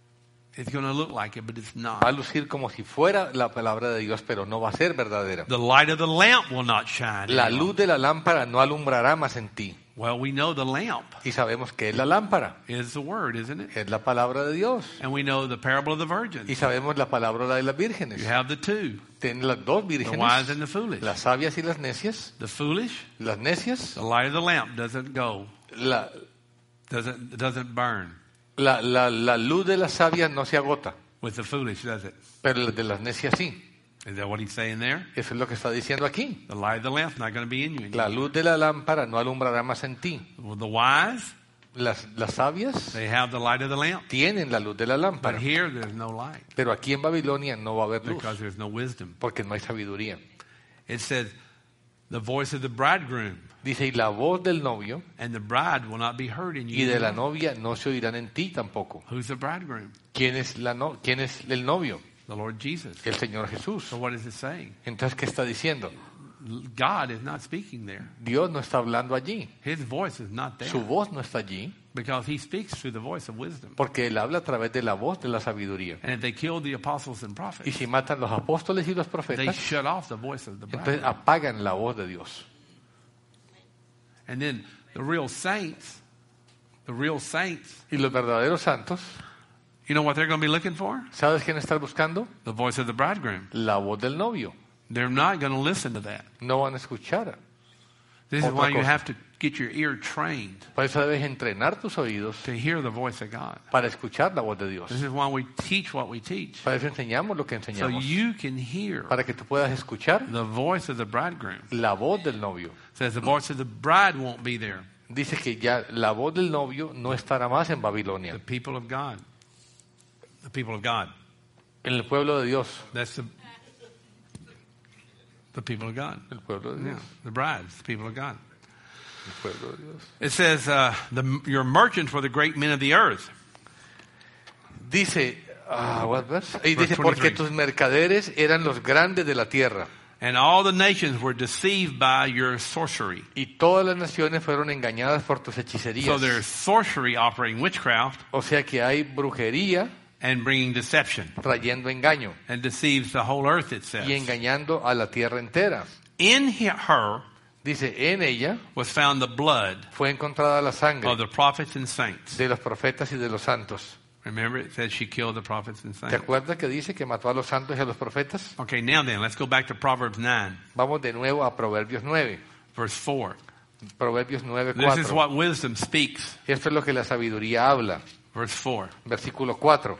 It's going to look like it, but it's Va a not. lucir como si fuera la palabra de Dios, pero no va a ser verdadera. The light of the lamp will not shine. La any luz longer. de la lámpara no alumbrará más en ti. Well, we know the lamp Y sabemos que es la lámpara, is the word, isn't it? es la palabra de Dios. And we know the parable of the Y virgins. sabemos la palabra de las You vírgenes. have the two, Tienen las dos the wise vírgenes, and the foolish. las sabias y las necias. The foolish, Las necias, the light of the lamp doesn't go, la, doesn't doesn't burn la, la, la luz de las sabias no se agota, with the foolish, does it? pero la de las necias sí. Is that what he's saying there? Eso es lo que está diciendo aquí. The light of the lamp's not going to be in you La anymore. luz de la lámpara no alumbrará más en ti. Well, the wise, Las, las sabias they have the light of the lamp. tienen la luz de la But lámpara, here there's no light pero aquí en Babilonia no va a haber luz, because there's no wisdom. porque no hay sabiduría. It says the voice of the bridegroom Dice, y la voz del novio and the bride will not be heard in y you. de la anymore. novia no se oirán en ti tampoco. Who's the bridegroom? ¿Quién es, la no, ¿Quién es el novio? The Lord Jesus. El Señor Jesús. So what is it saying? Entonces, ¿qué está diciendo? God is not speaking there. Dios no está hablando allí. His voice is not there Su voz no está allí, because he speaks through the voice of wisdom. porque Él habla a través de la voz de la sabiduría. And if they killed the apostles and Y prophets, si matan los apóstoles y los they profetas, shut off the voice of the entonces bride. apagan la voz de Dios. And then the real saints, the real saints, Y los verdaderos santos, you know what they're going to be looking for? ¿sabes quién está buscando? The voice of the bridegroom. La voz del novio. They're not going to listen to that. No van a escuchar. This is Otra why you cosa. have to get your ear trained Por eso debes entrenar tus oídos to hear the voice of God. para escuchar la voz de Dios. This is why we teach what we teach. Para eso enseñamos lo que So enseñamos. you can hear Para que tú puedas escuchar the voice of the bridegroom. la voz del novio. It says the voice of the bride won't be there. Dice que ya la voz del novio no estará más en Babilonia, The people of God. The people of God. en el pueblo de Dios. That's the the people of God. El pueblo de Yeah, Dios. the brides, the people of God. El pueblo de Dios. It says, uh, the, your merchants were the great men of the earth. Dice, ah, what verse? Y Verse dice, porque twenty-three. tus mercaderes eran los grandes de la tierra, And all the nations were deceived by your sorcery. y todas las naciones fueron engañadas por tus hechicerías. So there's sorcery operating witchcraft O sea que hay brujería and bringing deception. trayendo engaño And deceives the whole earth, it says. y engañando a la tierra entera. In he- her Dice, en ella was found the blood fue encontrada la sangre of the prophets and saints. de los profetas y de los santos. Remember, it said she killed the prophets and ¿Te saints. acuerdas que dice que mató a los santos y a los profetas? Okay, now then, let's go back to Proverbs nine, Vamos de nuevo a Proverbios nueve. verse four. Proverbios nueve, This is cuatro. what wisdom speaks. Esto es lo que la sabiduría habla. Verse four. Versículo cuatro.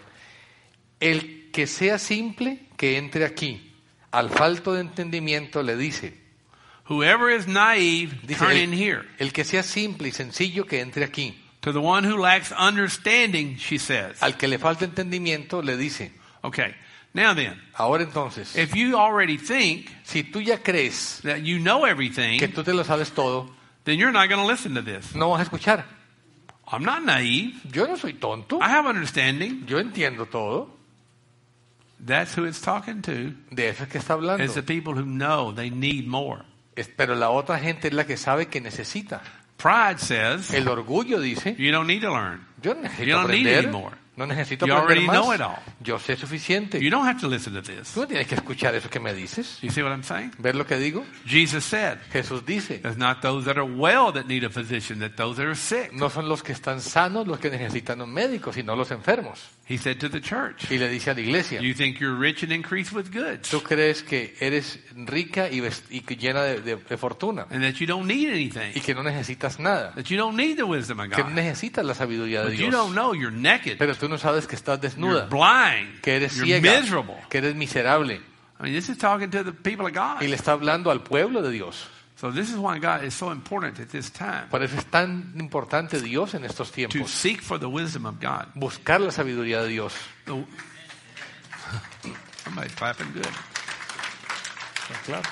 El que sea simple, que entre aquí. Al falto de entendimiento le dice. Whoever is naive, Dice, turn in el, here. el que sea simple y sencillo, que entre aquí. To the one who lacks understanding, she says. Al que le falta entendimiento le dice. Okay, now then, Ahora entonces, if you already think si tú ya crees that you know everything, que tú te lo sabes todo, then you're not going to listen to this. no vas a escuchar. I'm not naive. Yo no soy tonto. I have understanding. Yo entiendo todo. That's who it's talking to. De eso es que está hablando. It's the people who know they need more. Es- Pero la otra gente es la que sabe que necesita. Pride says El orgullo dice, you don't need to learn. yo no necesito You don't need aprender. anymore. No necesito You aprender already más. know it all. Yo sé suficiente. You don't have to listen to this. Tú no tienes que escuchar eso que me dices. You see what I'm saying? ¿Ver lo que digo? Jesus said, Jesús dice, it's not those that are well that need a physician, that those that are sick. no son los que están sanos los que necesitan un médico, sino los enfermos. He said to the church, Y le dice a la iglesia, you think you're rich and increase with goods, tú crees que eres rica y, vest- y que llena de, de- de fortuna and that you don't need y anything, que no necesitas nada, that you don't need the wisdom of que no God. necesitas la sabiduría de But you don't Dios. know you're naked, Pero tú no sabes que estás you're desnuda, blind, que eres you're ciega, miserable. que eres miserable. I mean, this is talking to the people of Y God. le está hablando al pueblo de Dios. So this is why God is so important at this time, Por eso es tan importante Dios en estos to tiempos. seek for the wisdom of God. Buscar la sabiduría de Dios. The- Somebody's clapping good. Clap.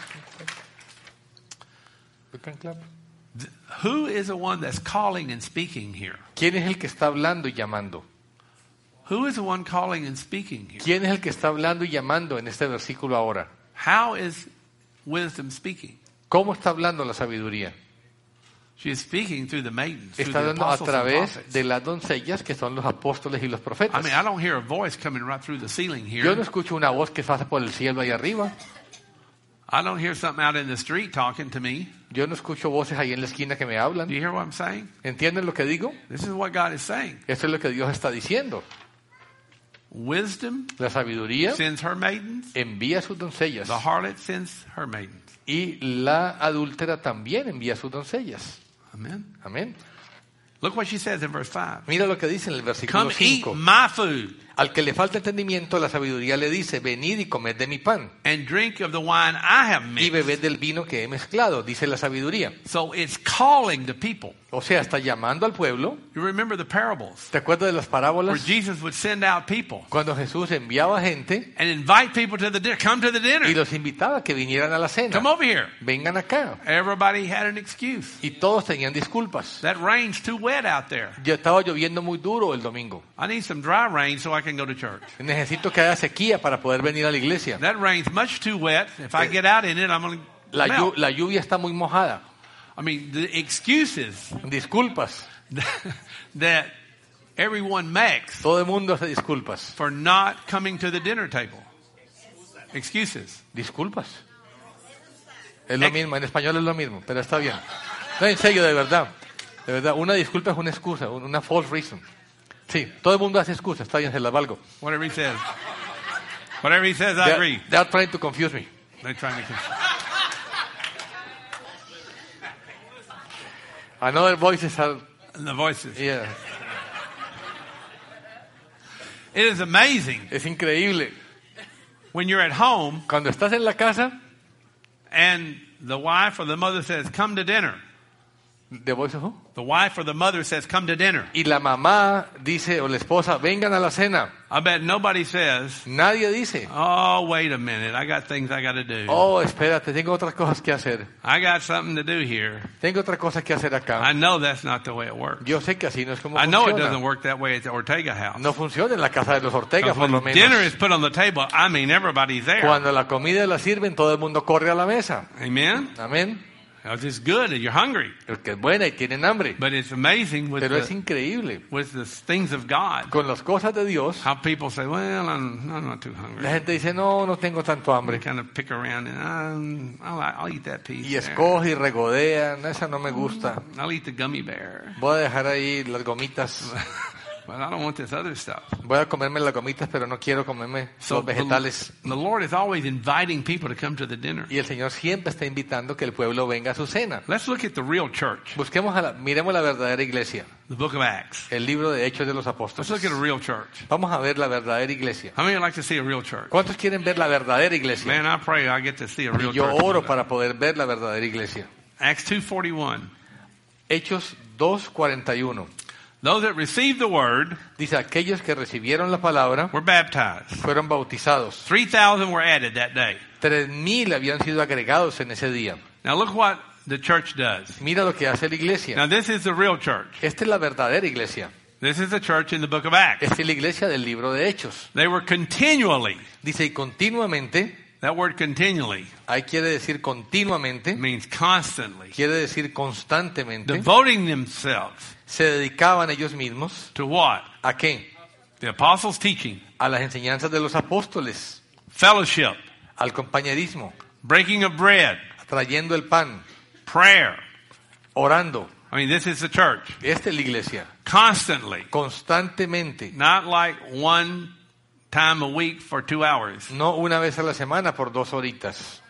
You can clap. Th- Who is the one that's calling and speaking here? ¿Quién es el que está hablando y llamando? Who is the one calling and speaking here? ¿Quién es el que está hablando y llamando en este versículo ahora? How is wisdom speaking? ¿Cómo está hablando la sabiduría? She is speaking through the maidens, through Está the hablando a apostles and través prophets. de las doncellas que son los apóstoles y los I profetas. mean, I don't hear a voice coming right through the ceiling Yo here. no escucho una voz que pasa por el cielo ahí arriba. I don't hear something out in the street talking to me. Yo no escucho voces ahí en la esquina que me Do hablan. you hear what I'm saying? ¿Entienden lo que digo? This is what God is saying. Eso es lo que Dios está diciendo. Wisdom La sabiduría sends her maidens. envía sus doncellas The harlot sends her maidens. y la adúltera también envía sus doncellas. Amen. Amén. Look what she says in verse five. Mira lo que dice en el versículo Come eat cinco. my food Al que le falta entendimiento, la sabiduría le dice, venid y comed de mi pan and drink of the wine I have y mixed. bebed del vino que he mezclado, dice la sabiduría. So it's calling the people. O sea, está llamando al pueblo. You remember the parables ¿Te acuerdas de las where parábolas? Jesus would send out people Cuando Jesús enviaba gente and invite people to the dinner. Come to the y dinner. los invitaba a que vinieran a la cena. Come over here. Vengan acá. Everybody had an excuse. Y todos tenían disculpas. That rain's too wet out there. Ya estaba lloviendo muy duro el domingo. I need some dry rain so I can go to church. Necesito que haya sequía para poder venir a la iglesia. That rain's much too wet. If I get out in it, I'm going to La, llu- melt. la lluvia está muy mojada. I mean, the excuses Disculpas. that everyone makes Todo el mundo hace disculpas. for not coming to the dinner table. Excuses. Disculpas. Es lo mismo, en español es lo mismo, pero está bien. No, en serio, de verdad. De verdad, una disculpa es una excusa, un- una false reason. Sí, todo el mundo hace excusas, está bien, se las valgo. Whatever he says. Whatever he says, I They agree. are, they are trying to confuse me. They're trying to. Another voices are, The voices. yeah, It is amazing es increíble. when you're at home Cuando estás en la casa, and the wife or the mother says, "Come to dinner." the voice of who? The wife or the mother says, "Come to dinner." Y la mamá dice, o la esposa, vengan a la cena. I bet nobody says, Nadie dice, "Oh, wait a minute. I got things I got to do. oh, espérate, tengo otras cosas que hacer. I got something to do here." Tengo otra cosa que hacer acá. I know that's not the way it works. Yo sé que así no es como I know it doesn't funciona. work that way at the Ortega house. No funciona en la casa de los Ortega, Because por lo when dinner is menos. put on the table, I mean everybody's there. Cuando la comida la sirven, todo el mundo corre a la mesa. Amen? Amén. It's just good and you're hungry. Porque es buena y tienen hambre. But it's amazing with Pero es the, increíble. with the things of God. Con las cosas de Dios, How people say, well, I'm, I'm not too hungry. la gente dice, no, no tengo tanto They hambre. kind of pick around and um, I'll, I'll eat that piece. Y there. escoge y regodea. Esa no me gusta. I'll eat the gummy bear. Voy a dejar ahí las gomitas. But I don't want this other stuff. Voy a comerme las gomitas, pero no quiero comerme So los vegetales. the, the Lord is always inviting people to come to the dinner. Y el Señor siempre está invitando que el pueblo venga a su cena. Let's look at the real church, Busquemos a la, miremos la verdadera iglesia. the book of Acts. El libro de Hechos de los Let's Apóstoles. look at a real church. Vamos a ver la verdadera iglesia. How many would like to see a real church? ¿Cuántos quieren ver la verdadera iglesia? Man, I pray I get to see a real Y yo church. oro para poder ver la verdadera iglesia. Acts two forty-one. Hechos dos cuarenta y uno. Those that received the word Dice, aquellos que recibieron la palabra were baptized. fueron bautizados. three thousand were added that day. Tres mil habían sido agregados en ese día. Now look what the church does. Mira lo que hace la iglesia. Now this is the real church. Esta es la verdadera iglesia. This is the church in the book of Acts. Esta es la iglesia del libro de Hechos. They were continually, Dice, y continuamente, that word continually ahí quiere decir continuamente, means constantly, quiere decir constantemente, devoting themselves se dedicaban ellos mismos, to what? ¿a qué? The apostles' teaching, A las enseñanzas de los apóstoles, fellowship, al compañerismo, breaking of bread, trayendo el pan, prayer. orando. I mean, this is the church. Esta es la iglesia. Constantly. Constantemente. Not like one time a week for two hours. No una vez a la semana por dos horitas.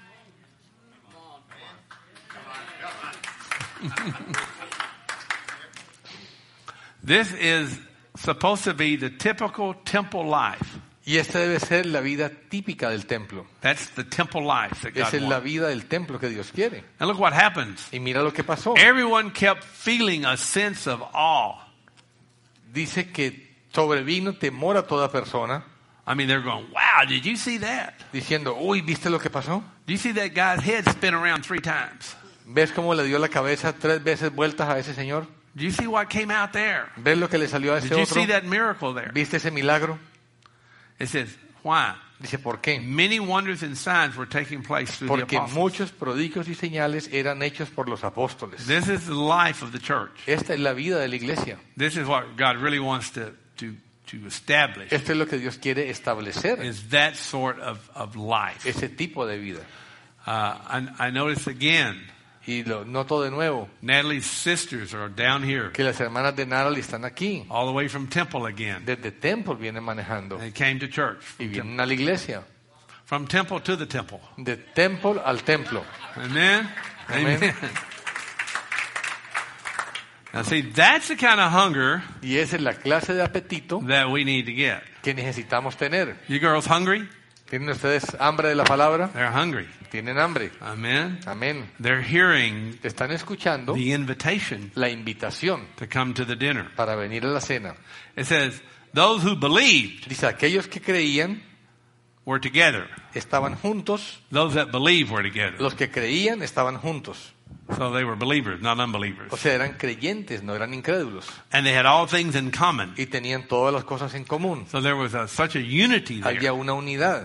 This is supposed to be the typical temple life. Y esta debe ser la vida típica del templo. That's the temple life that God Esa es la wants. vida del templo que Dios quiere. And look what happens. Y mira lo que pasó. Everyone kept feeling a sense of awe. Dice que sobrevino temor a toda persona, I mean, they're going, wow, did you see that? diciendo, uy, ¿viste lo que pasó? Do you see that guy's head spin around three times? ¿Ves cómo le dio la cabeza tres veces vueltas a ese señor? Do you see what came out there? ¿Ves lo que le salió a Did ese you otro? see that miracle there? ¿Viste ese milagro? It says, why? Dice, ¿por qué? Many wonders and signs were taking place through the Porque apostles. muchos prodigios y señales eran hechos por los apóstoles. This is the life of the church. Esta es la vida de la iglesia. This is what God really wants to, to, to establish. Esto es lo que Dios quiere establecer, Is that sort of, of life. ese tipo de vida. Uh, I, I noticed again, Y lo noto de nuevo, Natalie's sisters are down here, que las hermanas de Natalie están aquí. all the way from Temple again. Desde Temple vienen manejando. They came to church. Y vienen a la iglesia. From Temple to the Temple. De Temple al templo. Amen? Amen. Amen. Now see, that's the kind of hunger Y esa es la clase de apetito that we need to get. que necesitamos tener. You girls hungry? ¿Tienen ustedes hambre de la palabra? They're hungry. Tienen hambre. Amen? Amén. They're hearing Están escuchando the invitation la invitación to come to the dinner. para venir a la cena. It says, those who believed Dice, aquellos que creían were together. estaban juntos. Those that believe were together. Los que creían estaban juntos. So they were believers, not unbelievers. O sea, eran creyentes, no eran incrédulos. And they had all things in common. Y tenían todas las cosas en común. So there was a, such a unity there. Había una unidad.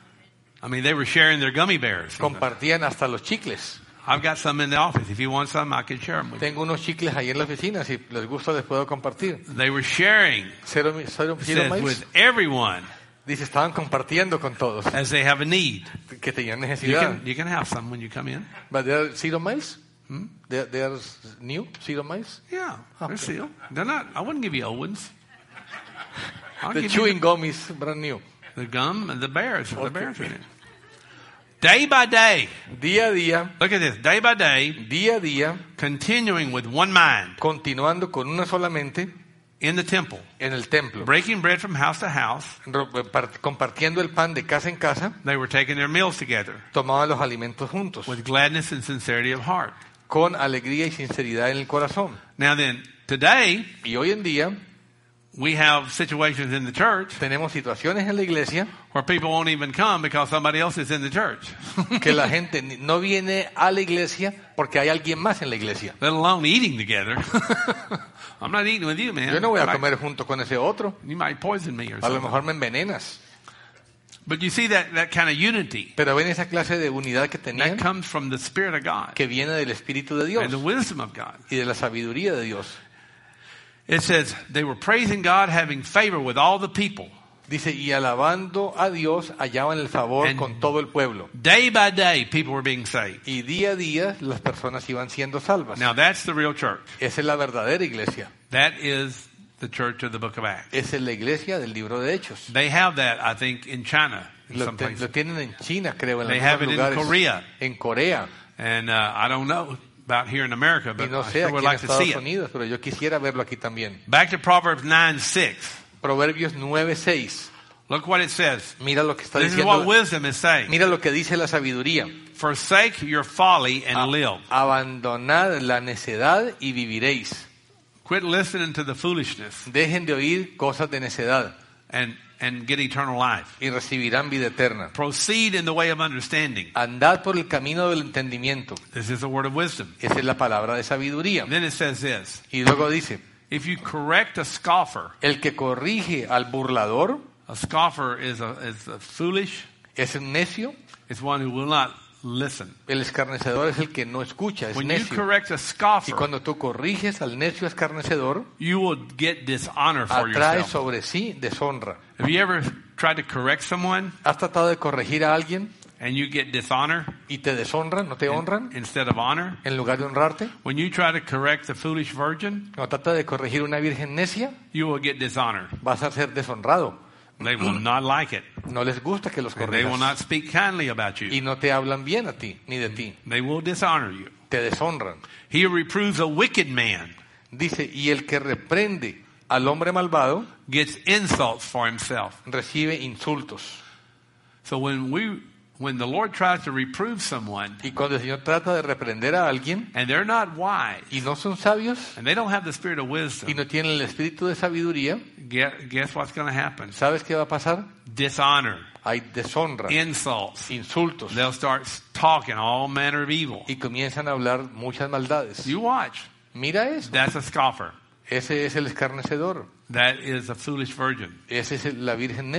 I mean, they were sharing their gummy bears. Compartían hasta los chicles. I've got some in the office. If you want some, I can share them with you. Tengo unos chicles ahí en la oficina. Si les gusta, les puedo compartir. They were sharing, Cero, cero, it cero says, maíz. with everyone Dice, estaban compartiendo con todos. as they have a need. Que tenían You necesidad. can, you can have some when you come in. But they are zero miles? Hmm? They, they are new, zero miles? Yeah, they're Okay. sealed. They're not, I wouldn't give you old ones. I'll The give you chewing gum is brand new. the gum and the bears. The Okay. bears are in it. Day by day. Día a día, Look at this. Day by day, día a día, continuing with one mind continuando con una sola mente in the temple, en el templo, breaking bread from house to house. ro- par- compartiendo el pan de casa en casa, They were taking their meals together tomaban los alimentos juntos, with gladness and sincerity of heart. con alegría y sinceridad en el corazón. Now then, today, Y hoy en día we have situations in the church tenemos situaciones en la iglesia where people won't even come because somebody else is in the church. que la gente ni- no viene a la iglesia porque hay alguien más en la iglesia. Let alone eating together. I'm not eating with you, man. Yo no voy You a might- comer junto con ese otro. You might poison me or A lo something. mejor me envenenas. But you see that, that kind of unity Pero ven esa clase de unidad que that tenían, comes from the Spirit of God que viene del Espíritu de Dios and the wisdom of God. y de la sabiduría de Dios. It says they were praising God, having favor with all the people. Dice, y alabando a Dios, hallaban el favor And- con todo el pueblo. Day by day, people were being saved. Y día a día las personas iban siendo salvas. Now that's the real church. Esa es la verdadera iglesia. That is the church of the book of Acts. Esa es la iglesia del libro de Hechos. They have that, I think, in China, in Lo, some te- places. lo tienen en China, creo, en They algunos have it in lugares. Korea. En Corea. And uh, I don't know about here in America, Y but no I sé, sure aquí would en like to see Estados it. Unidos, pero yo quisiera verlo aquí también. Back to Proverbs nine six. Proverbios nueve seis. Look what it says. Mira lo que está This is what diciendo. wisdom is saying. Mira lo que dice la sabiduría. Forsake your folly and A- live. Abandonad la necedad y viviréis. Quit listening to the foolishness Dejen de oír cosas de necedad and, and get eternal life. y recibirán vida eterna. Proceed in the way of understanding. Andad por el camino del entendimiento. This is the word of wisdom. Esa es la palabra de sabiduría. Then it says this. Y luego dice, If you correct a scoffer, el que corrige al burlador a scoffer is a, is a foolish, es un necio, it's one who will not listen. el escarnecedor es el que no escucha, es When you necio. correct a Y scoffer, cuando tú corriges al necio escarnecedor, you will get dishonor for atrae yourself. sobre sí deshonra. Have you ever tried to correct someone ¿Has tratado de corregir a alguien and you get dishonor y te deshonran, no te honran, instead of honor? en lugar de honrarte? When you try to correct the foolish virgin, Cuando trata de corregir una virgen necia, you will get dishonor. vas a ser deshonrado. They will not like it. No les gusta que los And they will not corrijas. speak kindly about Y you. no te hablan bien a ti, ni de ti. They will dishonor you. Te deshonran. He who reproves a wicked man Dice, y el que reprende al hombre malvado, gets insults for himself. recibe insultos. So when we, when the Lord tries to reprove someone Y cuando el Señor trata de reprender a alguien, and they're not wise y no son sabios, and they don't have the spirit of y wisdom, no tienen el espíritu de sabiduría, guess, guess what's going to happen? ¿sabes qué va a pasar? Dishonor, Hay deshonra, insults. insultos, They'll start talking all manner of evil. y comienzan a hablar muchas maldades. You watch. Mira eso. That's a scoffer. Ese es el escarnecedor. That is a foolish virgin. Esa es la virgen necia.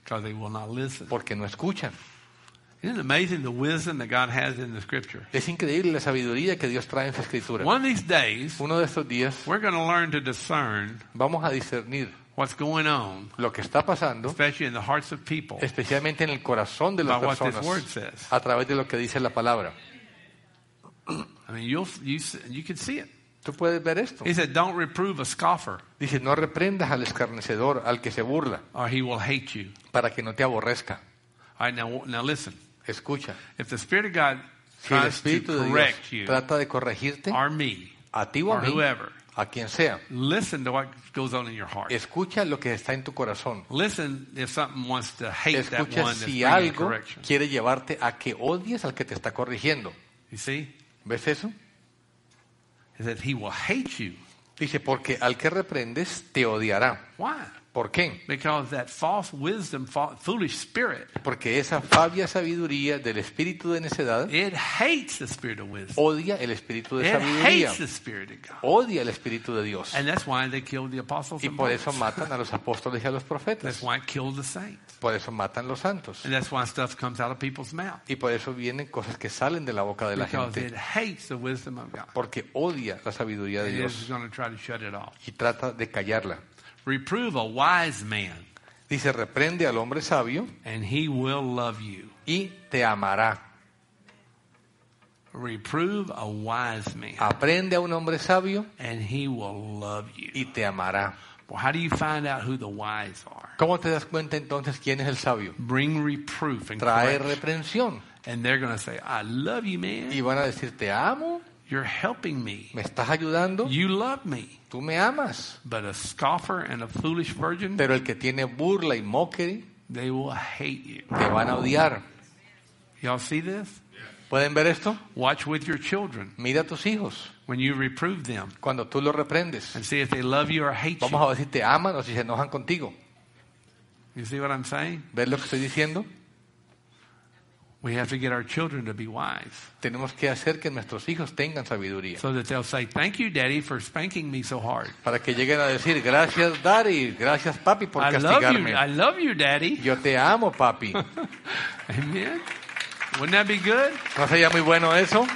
Because they will not listen. porque no escuchan. Isn't it amazing the wisdom that God has in the Scripture? Es increíble la sabiduría que Dios trae en su escritura. One of these days, Uno de estos días we're going to learn to discern vamos a discernir what's going on, lo que está pasando, especially in the hearts of people, especialmente en el corazón de las about what this personas, word says. a través de lo que dice la palabra. I mean, you'll, you, you can see it. Tú puedes ver esto. He said, don't reprove a scoffer, Dice, no reprendas al escarnecedor, al que se burla, or he will hate you. para que no te aborrezca. All right, now, now listen. Escucha, If the Spirit of God si el tries to Espíritu de Dios correct you, trata de corregirte, or me, a ti o a or mí, whoever, a quien sea, listen to what goes on in your heart. escucha lo que está en tu corazón. Listen if something wants to hate that Escucha one that's si bringing algo correction. quiere llevarte a que odies al que te está corrigiendo. You see? ¿Ves eso? He said he will hate you. Dice, porque al que reprendes te odiará. Why? ¿Por qué? Because that false wisdom, fa- foolish spirit, Porque esa sabia sabiduría del espíritu de necedad it hates the spirit of wisdom. odia el espíritu de It sabiduría. hates the spirit of God. Odia el espíritu de Dios. And that's why they killed the apostles Y and por eso prophets. matan a los apóstoles y a los That's profetas. why it killed the saints. Por eso matan los santos. And that's why stuff comes out of people's mouth. Y por eso vienen cosas que salen de la boca de la Because it gente. hates the wisdom of God. Porque odia la sabiduría de It is Dios. going to try to shut it off. Y trata de callarla. Reprove a wise man, Dice, reprende al hombre sabio and he will love you. y te amará. Reprove a wise man, Aprende a un hombre sabio and he will love you. y te amará. Well, how do you find out who the wise are? ¿Cómo te das cuenta entonces quién es el sabio? Bring reproof and Trae correction. reprensión. And they're going to say, I love you, Y man. van a decir, te amo, You're helping me. me estás ayudando, You love me. tú me amas. But a scoffer and a foolish virgin, Pero el que tiene burla y mockery, they will hate you. te van a odiar. Y'all see this? ¿Pueden ver esto? Watch with your children Mira a tus hijos when you reprove them cuando tú los reprendes. and see if they love you or hate Vamos you. a ver si te aman o si se enojan contigo. You see what I'm saying? ¿Ves lo que estoy diciendo? We have to get our children to be wise Tenemos que hacer que nuestros hijos tengan sabiduría. so that they'll say, thank you, Daddy, for spanking me so hard. Para que lleguen a decir, gracias Daddy, gracias Papi por I love you. castigarme. I love you, Daddy. Yo te amo, Papi. Amen. Wouldn't that be good? ¿No sería muy bueno eso?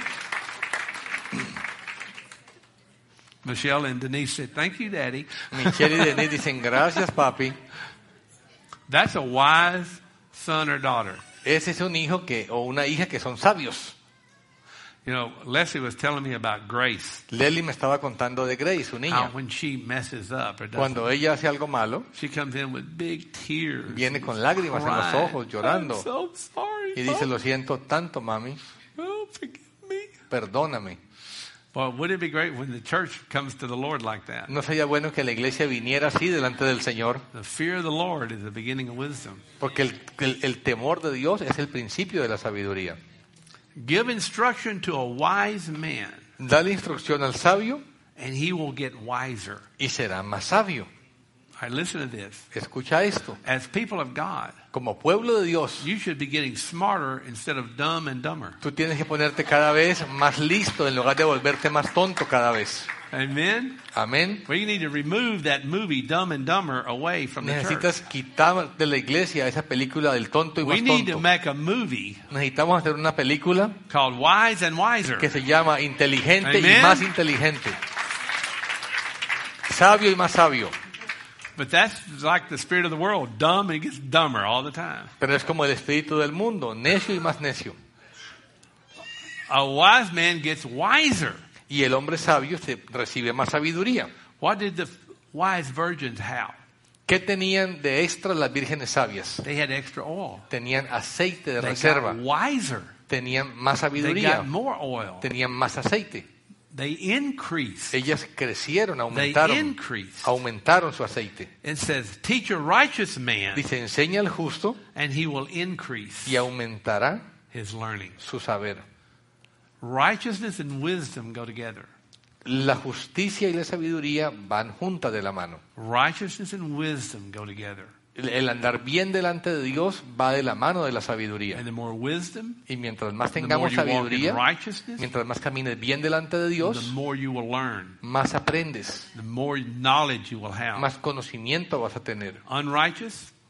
Michelle and Denise said, thank you, Daddy. Michelle y Denise dicen, gracias Papi. That's a wise son or daughter. Ese es un hijo que o una hija que son sabios. You know, Leslie was telling me about Grace. Lely me estaba contando de Grace, su How niña. when she messes up or doesn't, Cuando ella hace algo malo, she comes in with big tears. viene con lágrimas en los crying. ojos, llorando. I'm so sorry. Y dice, Mom. lo siento tanto, mami, Oh, forgive me. perdóname. Well, wouldn't it be great when the church comes to the Lord like that? ¿No sería bueno que la iglesia viniera así delante del Señor? The fear of the Lord is the beginning of wisdom. Porque el, el- el temor de Dios es el principio de la sabiduría. Give instruction to a wise man, Dale instrucción al sabio and he will get wiser. y será más sabio. All right, listen to this. Escucha esto. As people of God, Como pueblo de Dios, you should be getting smarter instead of dumb and dumber. tú tienes que ponerte cada vez más listo en lugar de volverte más tonto cada vez. Amen? Amén. Well, you need to remove that movie, Dumb and Dumber, away from the church. Necesitas quitar de la iglesia esa película del tonto y We más need to tonto. make a movie Necesitamos hacer una película called Wise and Wiser. que se llama Inteligente Amen. y más inteligente. Sabio y más sabio. But that's like the spirit of the world. Dumb and it gets dumber all the time. Pero es como el espíritu del mundo, necio y más necio. A wise man gets wiser. Y el hombre sabio se recibe más sabiduría. What did the wise virgins have? ¿Qué tenían de extra las vírgenes sabias? They had extra oil. Tenían aceite de They reserva. got wiser. Tenían más They sabiduría. got more oil. Tenían más aceite. They increased. Ellas crecieron, They aumentaron. increased. Aumentaron su aceite. It says, teach a righteous man, Dice, enseña al justo and he will increase y aumentará his learning. su saber. Righteousness and wisdom go together. La justicia y la sabiduría van juntas de la mano. Righteousness and wisdom go together. El, el andar bien delante de Dios va de la mano de la sabiduría. And the more wisdom, Y mientras más the more tengamos you walk in sabiduría, righteousness, mientras más camines bien delante de the Dios, more you will learn. más aprendes, The more knowledge you will have. más conocimiento vas a tener. Unrighteous,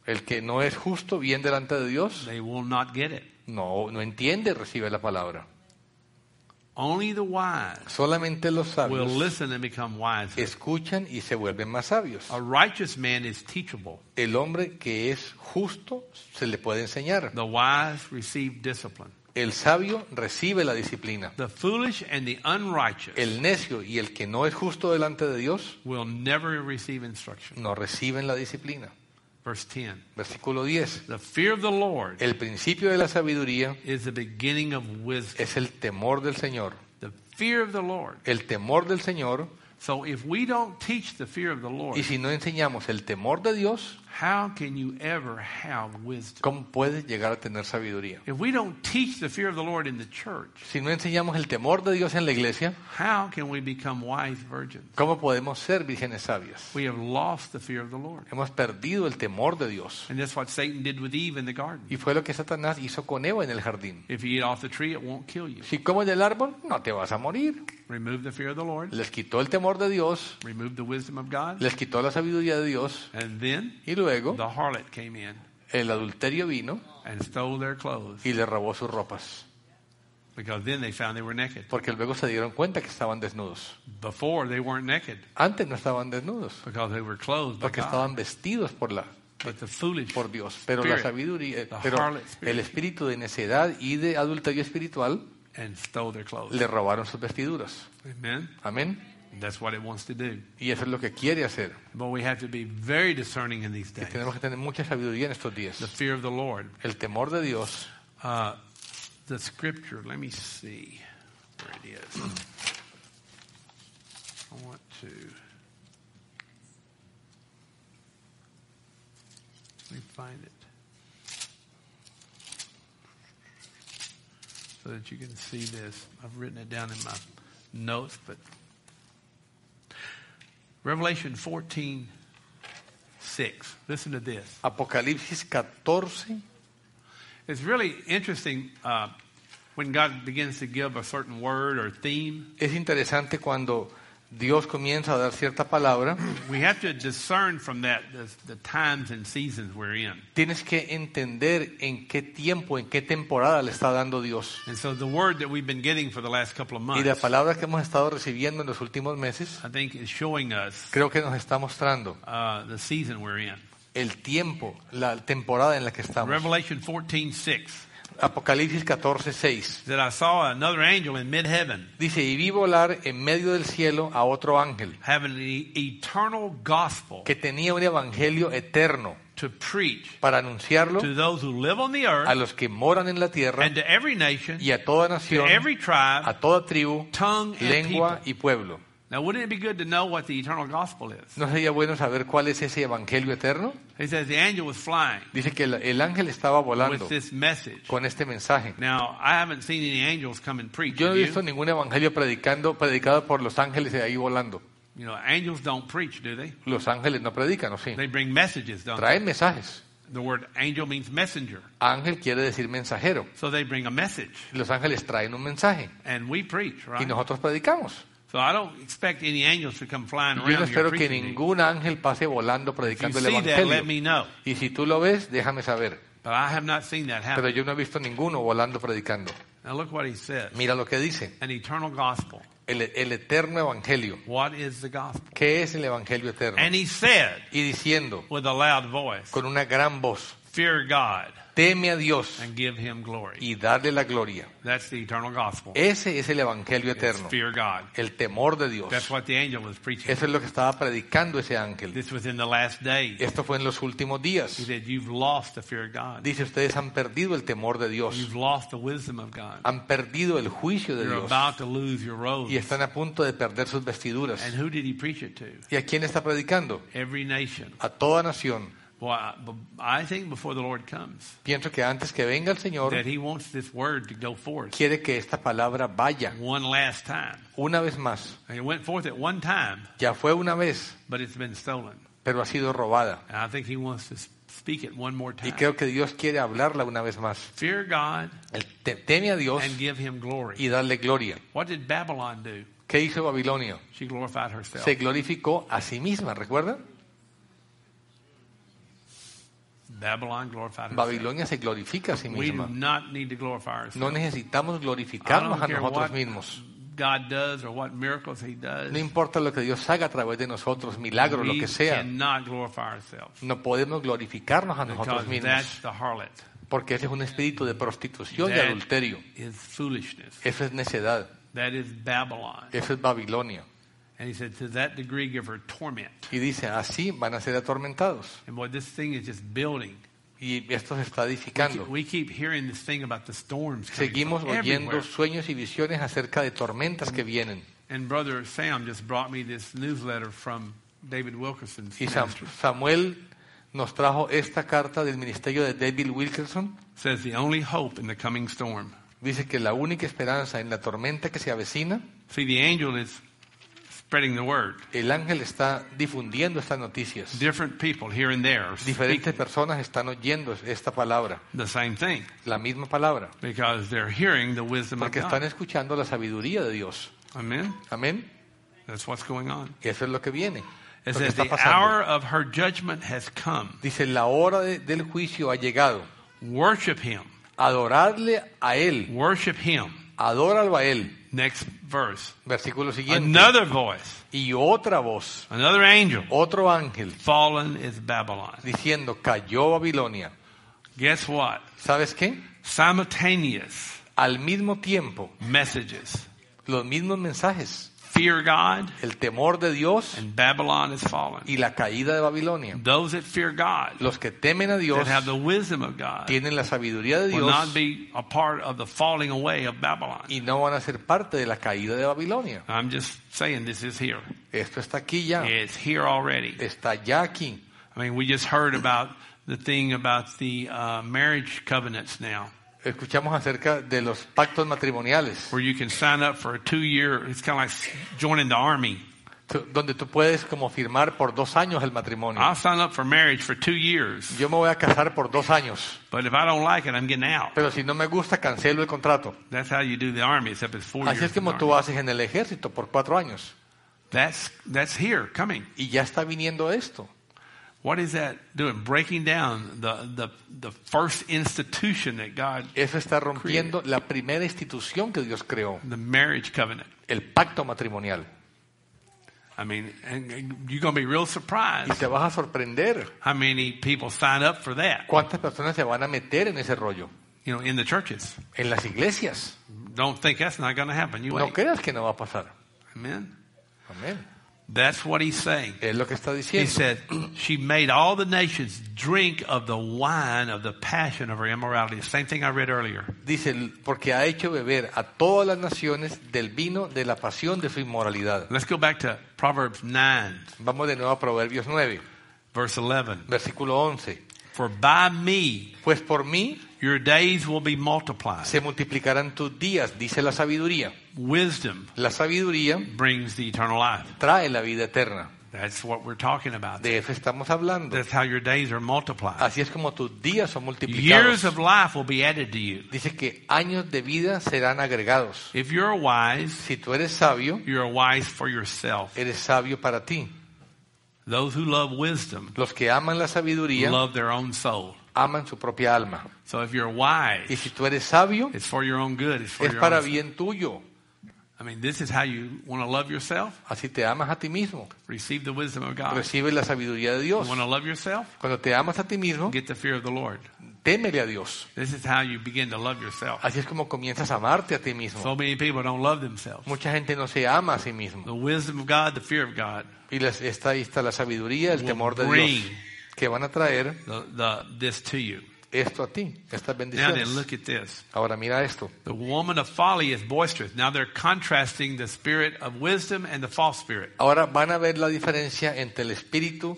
El que no es justo bien delante de Dios, they will not get it. no, no entiende, recibe la palabra. Only the wise Solamente los will sabios listen and become wiser. escuchan y se vuelven más sabios. A righteous man is teachable. El hombre que es justo se le puede enseñar. The wise receive discipline. El sabio recibe la disciplina. The foolish and the unrighteous El necio y el que no es justo delante de Dios will never receive instruction. no reciben la disciplina. Verse ten. Versículo diez. The fear of the Lord El principio de la sabiduría is the beginning of wisdom. es el temor del Señor. The fear of the Lord. El temor del Señor. So if we don't teach the fear of the Lord, Y si no enseñamos el temor de Dios, how can you ever have wisdom? ¿cómo puedes llegar a tener sabiduría? If we don't teach the fear of the Lord in the church, Si no enseñamos el temor de Dios en la iglesia, how can we become wise virgins? ¿cómo podemos ser vírgenes sabias? We have lost the fear of the Lord. Hemos perdido el temor de Dios. And that's what Satan did with Eve in the garden. Y fue lo que Satanás hizo con Eva en el jardín. If you eat off the tree, it won't kill you. Si comes del árbol, no te vas a morir. Remove the fear of the Lord. Les quitó el temor de Dios, Remove the wisdom of God. les quitó la sabiduría de Dios, And then y luego the harlot came in el adulterio vino and stole their clothes, y le robó sus ropas. because then they found they were naked. Porque luego se dieron cuenta que estaban desnudos. Before, they weren't naked Antes no estaban desnudos, because they were clothed by porque God. estaban vestidos por la But the foolish por Dios. Pero la spirit sabiduría, the pero harlot spirit. el espíritu de necedad y de adulterio espiritual and stole their clothes. le robaron sus vestiduras. Amen. Amén. That's what it wants to do. Y eso es lo que quiere hacer. But we have to be very discerning in these Y days. tenemos que tener mucha sabiduría en estos días. The fear of the Lord. El temor de Dios. Uh, the scripture, let me see where it is. I want to. Let me find it. So that you can see this. I've written it down in my notes, but Revelation fourteen six. Listen to this. Apocalipsis catorce. It's really interesting uh, when God begins to give a certain word or theme. Es interesante cuando Dios comienza a dar cierta palabra. We have to discern from that the, the times and seasons we're in. Tienes que entender en qué tiempo, en qué temporada le está dando Dios. And so the word that we've been getting for the last couple of Y la months, palabra que hemos estado recibiendo en los últimos meses, I think, is showing us creo que nos está mostrando uh, the season we're in. el tiempo, la temporada en la que estamos. Revelation fourteen six. Apocalipsis catorce seis. That I saw another angel in mid-heaven Dice, y vi volar en medio del cielo a otro ángel having an e- eternal gospel que tenía un evangelio eterno to preach para anunciarlo to those who live on the a earth los que moran en la tierra and to every nation, y a toda to nación, every tribe, a toda tribu, tongue, and lengua people. y pueblo. Now, wouldn't it be good to know what the eternal gospel is? ¿No sería bueno saber cuál es ese evangelio eterno? He says the angel was flying Dice que el, el ángel estaba volando with this message. con este mensaje. Now, I haven't seen any angels come and preach. Yo no have he you? visto ningún evangelio predicando, predicado por los ángeles de ahí volando. You know, angels don't preach, do they? Los ángeles no predican, ¿o sí? They bring messages, don't Traen mensajes. they? The word angel means messenger. Ángel quiere decir mensajero. So they bring a message. Los ángeles traen un mensaje And we preach, y right? nosotros predicamos. So I don't expect any angels to come flying Yo no around here espero que preaching. ningún ángel pase volando If you predicando el see that, let evangelio. me know. Y si tú lo ves, déjame saber. But I have not seen that Pero happen. yo no he visto ninguno volando predicando. Now look what he says. Mira lo que dice. An eternal gospel. El, el eterno evangelio. What is the gospel? ¿Qué es el evangelio eterno? And he said Y diciendo with a loud voice, con una gran voz, fear God teme a Dios and give him glory. y darle la gloria. That's the eternal gospel. Ese es el evangelio It's eterno. fear God. El temor de Dios. That's what the angel was preaching. Eso es lo que estaba predicando ese ángel. This was in the last days. Esto fue en los últimos días. He said, you've lost the fear of God. Dice, ustedes han perdido el temor de Dios. You've lost the wisdom of God. Han perdido el juicio de You're Dios. about to lose your robes. Y están a punto de perder sus vestiduras. And who did he preach it to? ¿Y a quién está predicando? Every nation. A toda nación. Boy, I, I think before the Lord comes, Pienso que antes que venga el Señor, that he wants this word to go forth quiere que esta palabra vaya one last time. una vez más. And it went forth at one time, Ya fue una vez, but it's been stolen. pero ha sido robada. And I think he wants to speak it one more Y time. creo que Dios quiere hablarla una vez más. Fear God El te- teme a Dios and give him glory. y darle gloria. What did Babylon do? ¿Qué hizo Babilonia? She glorified herself. Se glorificó a sí misma, ¿recuerdan? Babylon glorified herself. Babilonia se glorifica a sí We do misma. not need to glorify ourselves. No necesitamos I glorificarnos don't a care nosotros what mismos. God does or what miracles He does. No importa lo que Dios haga a través de nosotros, milagros, lo We que sea. cannot glorify ourselves No podemos glorificarnos a nosotros because mismos. that's the harlot. Porque ese es un espíritu de prostitución y That adulterio. is foolishness. Eso es necedad. That is Babylon. Eso es Babilonia. And He said, to that degree, give her torment. Y dice, así van a ser atormentados. And boy, this thing is just building. Y esto se está We edificando. keep, we keep hearing this thing about the storms coming Seguimos from oyendo everywhere. sueños y visiones acerca de tormentas que vienen. And Brother Sam just brought me this newsletter from David Wilkerson's Y Sam- ministry. Samuel nos trajo esta carta del ministerio de David Wilkerson. It says the only hope in the coming storm. Dice que la única esperanza en la tormenta que se avecina, See, the angel is spreading the word. el ángel está difundiendo estas noticias. Different people here and there are Diferentes speaking personas están oyendo esta palabra, the same thing la misma palabra, because they're hearing the wisdom of porque están God. escuchando la sabiduría de Dios. Amen. Amén. That's what's going on. Y eso es lo que viene. It Lo que says está the pasando. hour of her judgment has come. Dice, la hora de- del juicio ha llegado. Worship Him. Adorarle a Él. Worship Him. Adóralo a Él. Next verse. Versículo siguiente. Another voice. Y otra voz, Another angel. otro ángel, Fallen is Babylon. diciendo, cayó Babilonia. Guess what? ¿Sabes qué? Simultaneous Al mismo tiempo, messages. los mismos mensajes. Fear God El temor de Dios and Babylon is fallen. y la caída de Babilonia. Those that fear God, Los que temen a Dios that have the wisdom of God, tienen la sabiduría de will not Dios be a part of the falling away of Babylon. y no van a ser parte de la caída de Babilonia. I'm just saying this is here. Esto está aquí ya. It's here already. Está ya aquí. I mean, we just heard about the thing about the uh, marriage covenants now, Escuchamos acerca de los pactos matrimoniales, where you can sign up for a two-year, it's kind of like joining the army. tu- donde tú puedes como firmar por dos años el matrimonio. I'll sign up for marriage for two years, Yo me voy a casar por dos años, but if I don't like it, I'm getting out. pero si no me gusta, cancelo el contrato. That's how you do the army, except it's four Así years. es como in the tú army. haces en el ejército por cuatro años. That's, that's here, coming. Y ya está viniendo esto. What is that doing? Breaking down the, the, the first institution that God, Eso está rompiendo la primera institución que Dios creó, the marriage covenant. el pacto matrimonial. I mean, and and you're going to be real Y surprised te vas a sorprender how many people sign up for that, cuántas personas se van a meter en ese rollo. you know, in the churches. En las iglesias. Don't think that's not going to happen. You No wait. creas que no va a pasar. Amen. Amén. That's what he's saying. Es lo que está He diciendo. said, she made all the nations drink of the wine of the passion of her immorality. Same thing I read earlier. Dice, porque ha hecho beber a todas las naciones del vino de la pasión de su inmoralidad. Let's go back to Proverbs nine, Vamos de nuevo a Proverbios nueve, verse eleven. versículo once. For by me Pues por mí your days will be multiplied. se multiplicarán tus días, dice la sabiduría. Wisdom La sabiduría brings the eternal life. trae la vida eterna. That's what we're talking about. De eso estamos hablando. That's how your days are multiplied. Así es como tus días son Years multiplicados. of life will be added to you. Dice que años de vida serán agregados. If you're wise, Si tú eres sabio, you're wise for yourself. eres sabio para ti. Those who love wisdom Los que aman la sabiduría love their own soul. aman su propia alma. So if you're Y wise, si tú eres sabio, it's for your own good. It's for es your para own soul. bien tuyo. I mean, this is how you want to love yourself. Así te amas a ti mismo. Receive the wisdom of God. Recibe la sabiduría de You Dios. want to love yourself? Cuando te amas a ti mismo, Get the fear of the Lord. témele a Dios. This is how you begin to love yourself. Así es como comienzas a amarte a ti mismo. So many people don't love themselves. Mucha gente no se ama a sí mismo. The wisdom of God, the fear of God, Y les, está, ahí está la sabiduría, el will temor de Dios, bring que van a traer the, the, this to you. esto a ti, estas Now then, bendiciones. look at this. Ahora mira esto. The woman of folly is boisterous. Now they're contrasting the spirit of wisdom and the false spirit. Ahora van a ver la diferencia entre el espíritu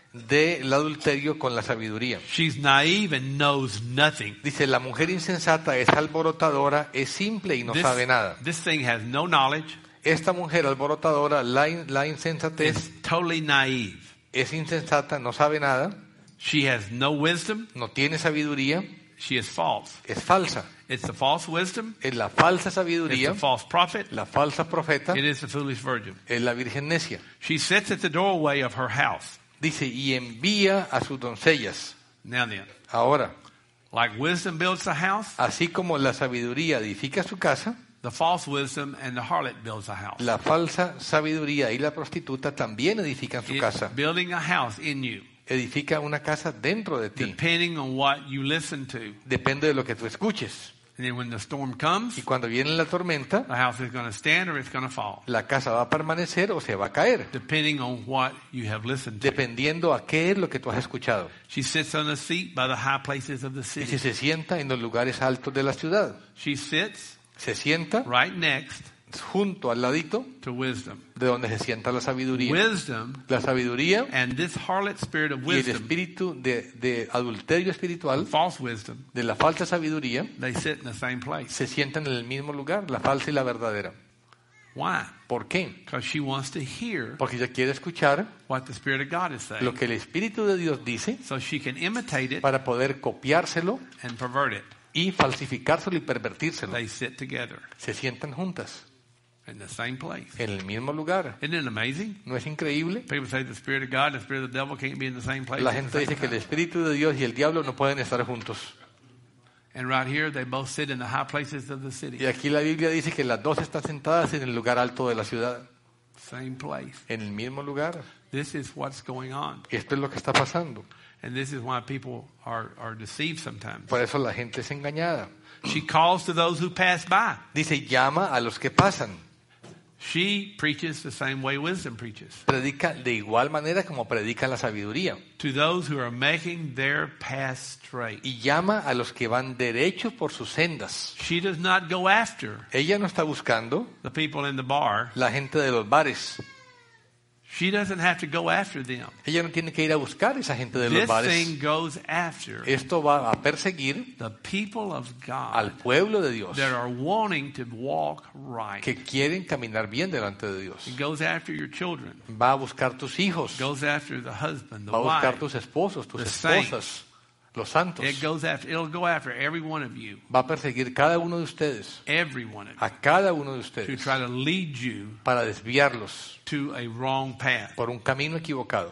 del adulterio con la sabiduría. She's naive and knows nothing. Dice, la mujer insensata es alborotadora, es simple y no This, sabe nada. this thing has no knowledge. Esta mujer alborotadora, la, in- la insensatez, It's totally naive. es insensata, no sabe nada, She has no wisdom. no tiene sabiduría, She is false. es falsa. It's the false wisdom. Es la falsa It's sabiduría, the false prophet. la falsa profeta, It is the foolish virgin. es la virgen necia. She sits at the doorway of her house. Dice, y envía a sus doncellas. Now then, Ahora, like wisdom builds a house, así como la sabiduría edifica su casa, the false wisdom and the harlot builds a house. la falsa sabiduría y la prostituta también edifican su It's casa. building a house in you, Edifica una casa dentro de ti. depending on what you listen to. Depende de lo que tú escuches. And then when the storm comes, Y cuando viene la tormenta, the house is going to stand or it's going to fall, la casa va a permanecer o se va a caer, depending on what you have listened to. dependiendo a qué es lo que tú has escuchado. She sits on a seat by the high places of the Y si city. se sienta en los lugares altos de la ciudad, She sits se sienta right next junto al ladito to wisdom. de donde se sienta la sabiduría. Wisdom La sabiduría and this harlot spirit of y el wisdom, espíritu de, de adulterio espiritual, false wisdom, de la falsa sabiduría, they sit in the same place. se sientan en el mismo lugar, la falsa y la verdadera. Why? ¿Por qué? Because she wants to hear Porque ella quiere escuchar what the Spirit of God is saying, lo que el Espíritu de Dios dice so she can imitate it para poder copiárselo and pervert it. y falsificárselo y pervertírselo. They sit together Se sientan juntas in the same place. en el mismo lugar. Isn't it amazing? ¿No es increíble? People say the Spirit of God and the Spirit of the devil can't be in the same place. La at the gente same dice que el time. Espíritu de Dios y el diablo no pueden estar juntos. And right here, they both sit in the high places of the Y city. aquí la Biblia dice que las dos están sentadas en el lugar alto de la ciudad, Same place. en el mismo lugar. This is what's going on. Esto es lo que está pasando. And this is why people are, are deceived sometimes. Por eso la gente es engañada. She calls to those who pass by. Dice, llama a los que pasan. She preaches the same way wisdom preaches. Predica de igual manera como predica la sabiduría. To those who are making their path straight. Y llama a los que van derechos por sus sendas. She does not go after Ella no está buscando the people in the bar. la gente de los bares. She doesn't have to go after them. Ella no tiene que ir a buscar a esa gente de los This bares. thing goes after Esto va a perseguir the people of al God pueblo de Dios that are wanting to walk right. que quieren caminar bien delante de Dios. It goes after your children. Va a buscar tus hijos, It goes after the husband, the va a buscar wife. tus esposos, tus the saints. esposas, los santos. It goes after. It'll go after every one of you, Va a perseguir cada uno de ustedes, every one of you, a cada uno de to ustedes, try to lead you para desviarlos to a wrong path. por un camino equivocado.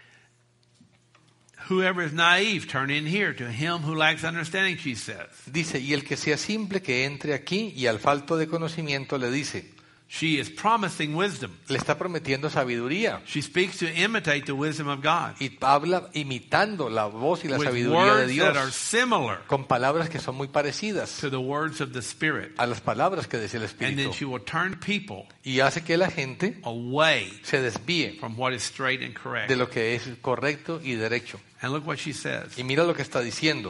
Whoever is naive, turn in here. To him who lacks understanding, she says. Dice, y el que sea simple que entre aquí, y al falto de conocimiento le dice, She is promising wisdom. le está prometiendo sabiduría. She speaks to imitate the wisdom of God Y habla imitando la voz y la with sabiduría de words that are Dios, similar con palabras que son muy parecidas to the words of the Spirit. a las palabras que decía el And then Espíritu. she will turn people Y hace que la gente away se desvíe from what is straight and correct. de lo que es correcto y derecho. And look what she says. Y mira lo que está diciendo.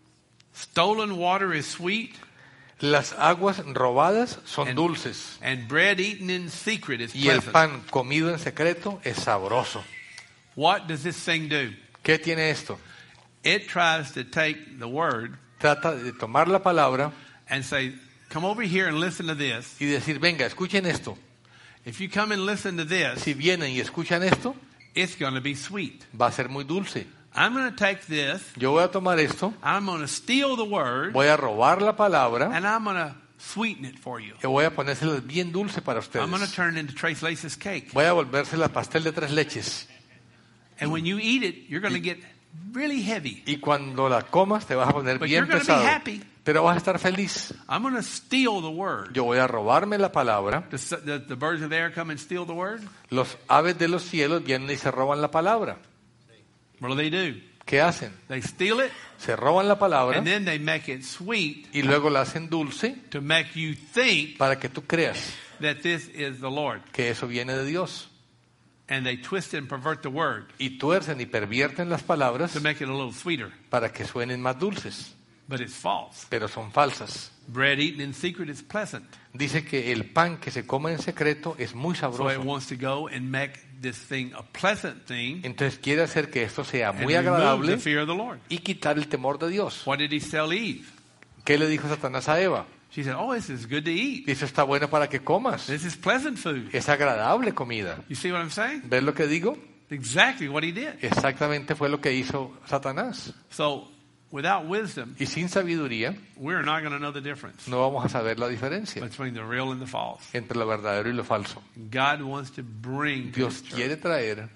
Stolen water is sweet, Las aguas robadas son And- dulces and bread eaten in secret is y el pleasant. pan comido en secreto es sabroso. What does this thing do? ¿Qué tiene esto? It tries to take the word Trata de tomar la palabra and say, come over here and listen to this. y decir, venga, escuchen esto. If you come and listen to this, Si vienen y escuchan esto, it's going to be sweet. va a ser muy dulce. I'm going to take this, Yo voy a tomar esto, I'm going to steal the word, voy a robar la palabra and I'm going to sweeten it for you. y voy a ponérsela bien dulce para ustedes. I'm going to turn it into Trace Lace's cake. Voy a volvérsela pastel de tres leches. And when you eat it, you're going to get really heavy. Y cuando la comas te vas a poner But bien you're gonna be pesado. happy. Pero vas a estar feliz. I'm going to steal the word. Yo voy a robarme la palabra. The, the, the birds of the air come and steal the word. Los aves de los cielos vienen y se roban la palabra. What do they do? ¿Qué hacen? They steal it, Se roban la palabra and then they make it sweet y luego la hacen dulce to make you think para que tú creas that this is the Lord. que eso viene de Dios. And they twist and pervert the word Y tuercen y pervierten las palabras to make it a little sweeter. para que suenen más dulces, But it's false. pero son falsas. Bread eaten in secret is pleasant. Dice que el pan que se come en secreto es muy So it sabroso. wants to go and make this thing a pleasant thing Entonces quiere hacer que esto sea and muy remove agradable the fear of the Lord. y quitar el temor de Dios. What did he tell Eve? ¿Qué le dijo Satanás a Eva? She said, oh, this is good to eat. Dice, está bueno para que comas. This is pleasant food. Es agradable comida. You see what I'm saying? ¿Ves lo que digo? Exactly what he did. Exactamente fue lo que hizo Satanás. So without wisdom, Y sin sabiduría we're not going to know the difference no vamos a saber la diferencia between the real and the false. entre lo verdadero y lo falso. God wants to bring to Dios his church quiere traer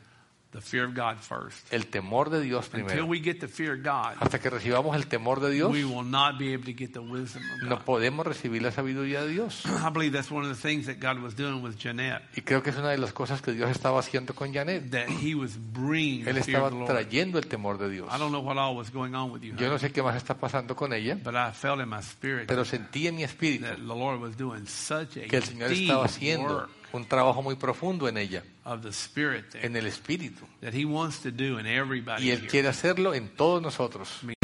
the fear of God first. el temor de Dios Until primero. we get the fear of God, Hasta que recibamos el temor de Dios, we will not be able to get the wisdom of no God. podemos recibir la sabiduría de Dios. I believe that's one of the things that God was doing with Jeanette, Y creo que es una de las cosas que Dios estaba haciendo con Janet. that He was bringing Él the fear estaba of the Lord. trayendo el temor de Dios. I don't know what all was going on with you, Yo no honey, sé qué más está pasando con ella, but I felt in my spirit pero sentí en mi espíritu that the Lord was doing such a que el Señor deep estaba haciendo work un trabajo muy profundo en ella, of the Spirit there en el espíritu. that He wants to do in everybody Y Él here. quiere hacerlo en todos nosotros.